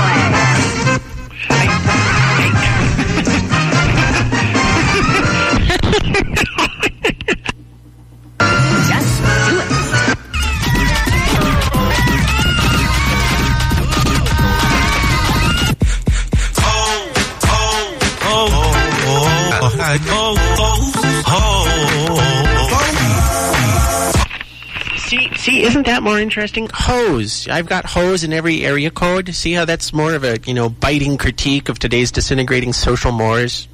Just do it. See, see, isn't that more interesting? Hose. I've got hose in every area code. See how that's more of a, you know, biting critique of today's disintegrating social mores?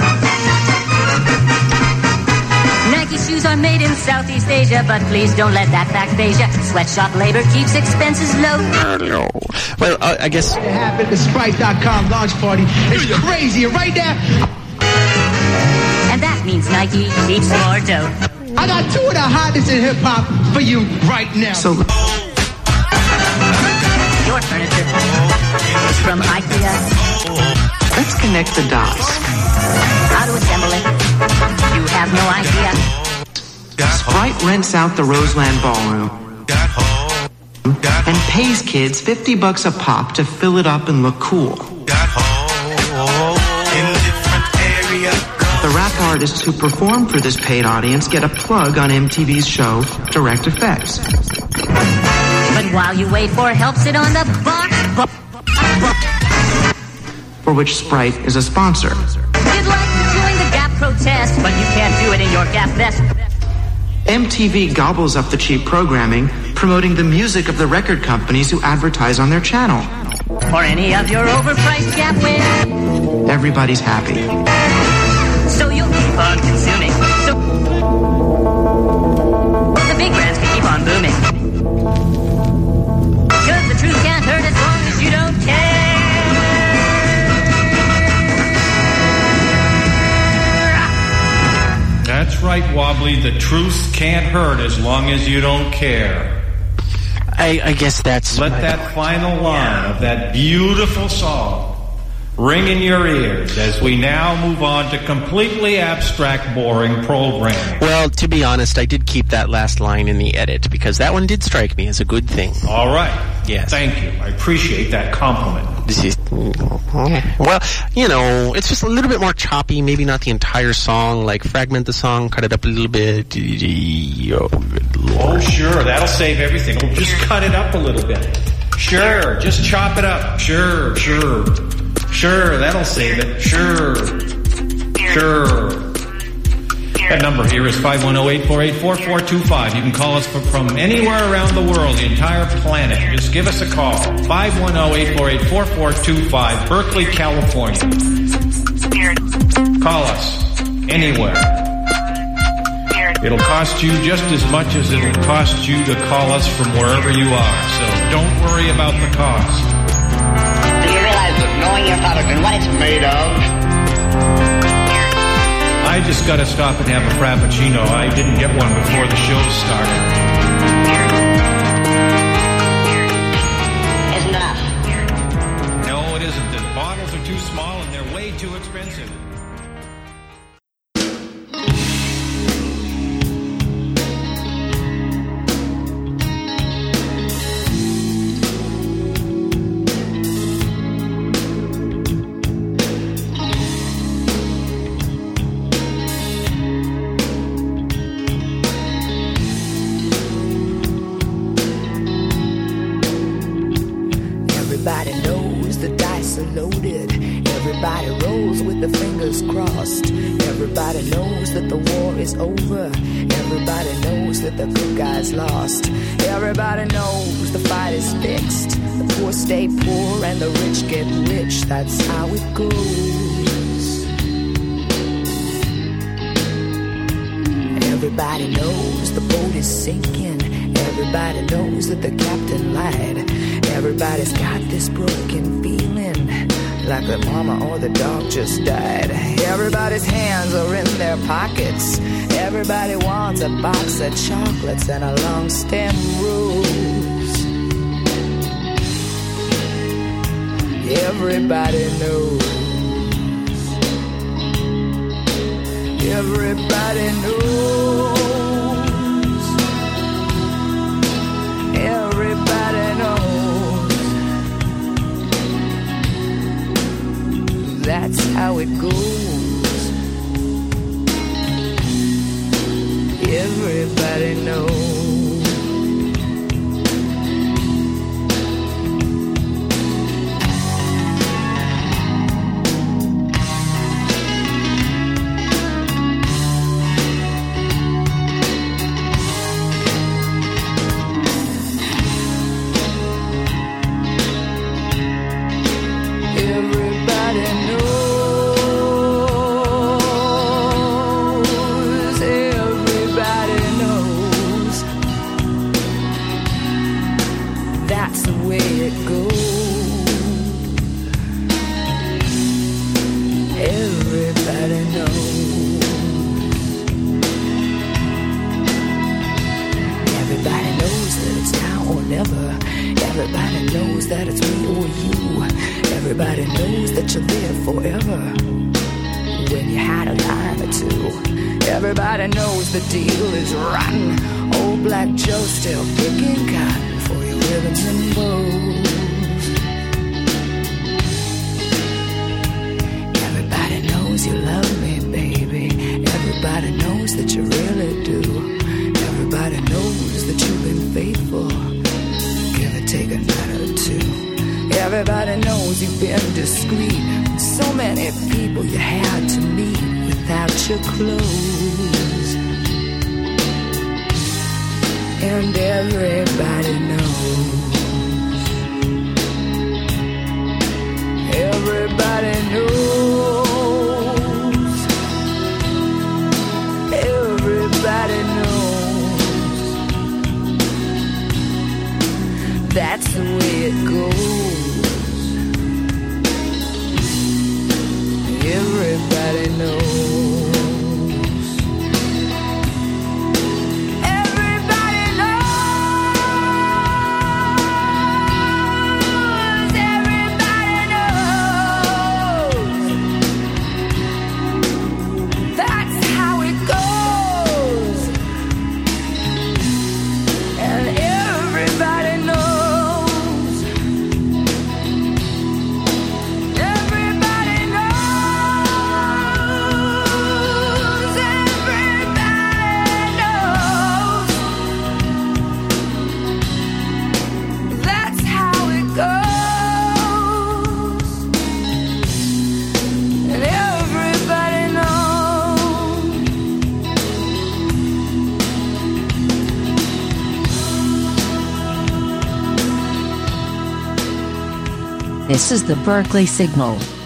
Nike shoes are made in Southeast Asia, but please don't let that fact phase ya. Sweatshop labor keeps expenses low. No. Well, uh, I guess... It happened at the Sprite dot com launch party. It's crazy. And right now... And that means Nike keeps more dough. I got two of the hottest in hip-hop for you right now. So... Your furniture is from IKEA. Let's connect the dots. How to assemble it? You have no idea. Sprite rents out the Roseland Ballroom and pays kids fifty bucks a pop to fill it up and look cool. The rap artists who perform for this paid audience get a plug on M T V's show, Direct Effects. But while you wait for help, sit on the box. For which Sprite is a sponsor. You'd like to join the Gap protest, but you can't do it in your Gap vest. M T V gobbles up the cheap programming, promoting the music of the record companies who advertise on their channel. Or any of your overpriced Gap wear. Everybody's happy. So you'll keep on consuming. So the big brands can keep on booming. Because the truth can't hurt as long as you don't care. That's right, Wobbly. The truth can't hurt as long as you don't care. I, I guess that's... Let that final line of that beautiful song ring in your ears as we now move on to completely abstract, boring programming. Well, to be honest, I did keep that last line in the edit because that one did strike me as a good thing. All right. Yes. Thank you. I appreciate that compliment. This is, well, you know, it's just a little bit more choppy, maybe not the entire song, like fragment the song, cut it up a little bit. Oh, good Lord. Oh, sure. That'll save everything. We'll just cut it up a little bit. Sure. Just chop it up. Sure, sure. Sure, that'll save it. Sure. Sure. That number here is five one zero, eight four eight, four four two five. You can call us from anywhere around the world, the entire planet. Just give us a call. five one zero, eight four eight, four four two five, Berkeley, California. Call us anywhere. It'll cost you just as much as it'll cost you to call us from wherever you are. So don't worry about the cost. Knowing your product and what it's made of. I just got to stop and have a Frappuccino. I didn't get one before the show started. Isn't enough. No, it isn't. The bottles are too small and they're way too expensive. Everybody knows the dice are loaded. Everybody rolls with the fingers crossed. Everybody knows that the war is over. Everybody knows that the good guys lost. Everybody knows the fight is fixed. The poor stay poor and the rich get rich. That's how it goes. Everybody knows the boat is sinking. Everybody knows that the captain lied. Everybody's got this broken feeling, like their mama or the dog just died. Everybody's hands are in their pockets. Everybody wants a box of chocolates and a long stem rose. Everybody knows. Everybody knows. Everybody knows. That's how it goes. Everybody knows. Everybody knows that it's me or you. Everybody knows that you're there forever when you had a line or two. Everybody knows the deal is rotten. Old Black Joe still picking cotton for your ribbons and bows. Everybody knows you love me, baby. Everybody knows that you really do. Everybody knows that you've been faithful. Take a night or two. Everybody knows you've been discreet. So many people you had to meet without your clothes. And everybody knows. Everybody knows. Everybody knows. That's the way it goes. Everybody knows. Everybody knows. Everybody knows. That's how it goes. And everybody knows. This is the Berkeley Signal.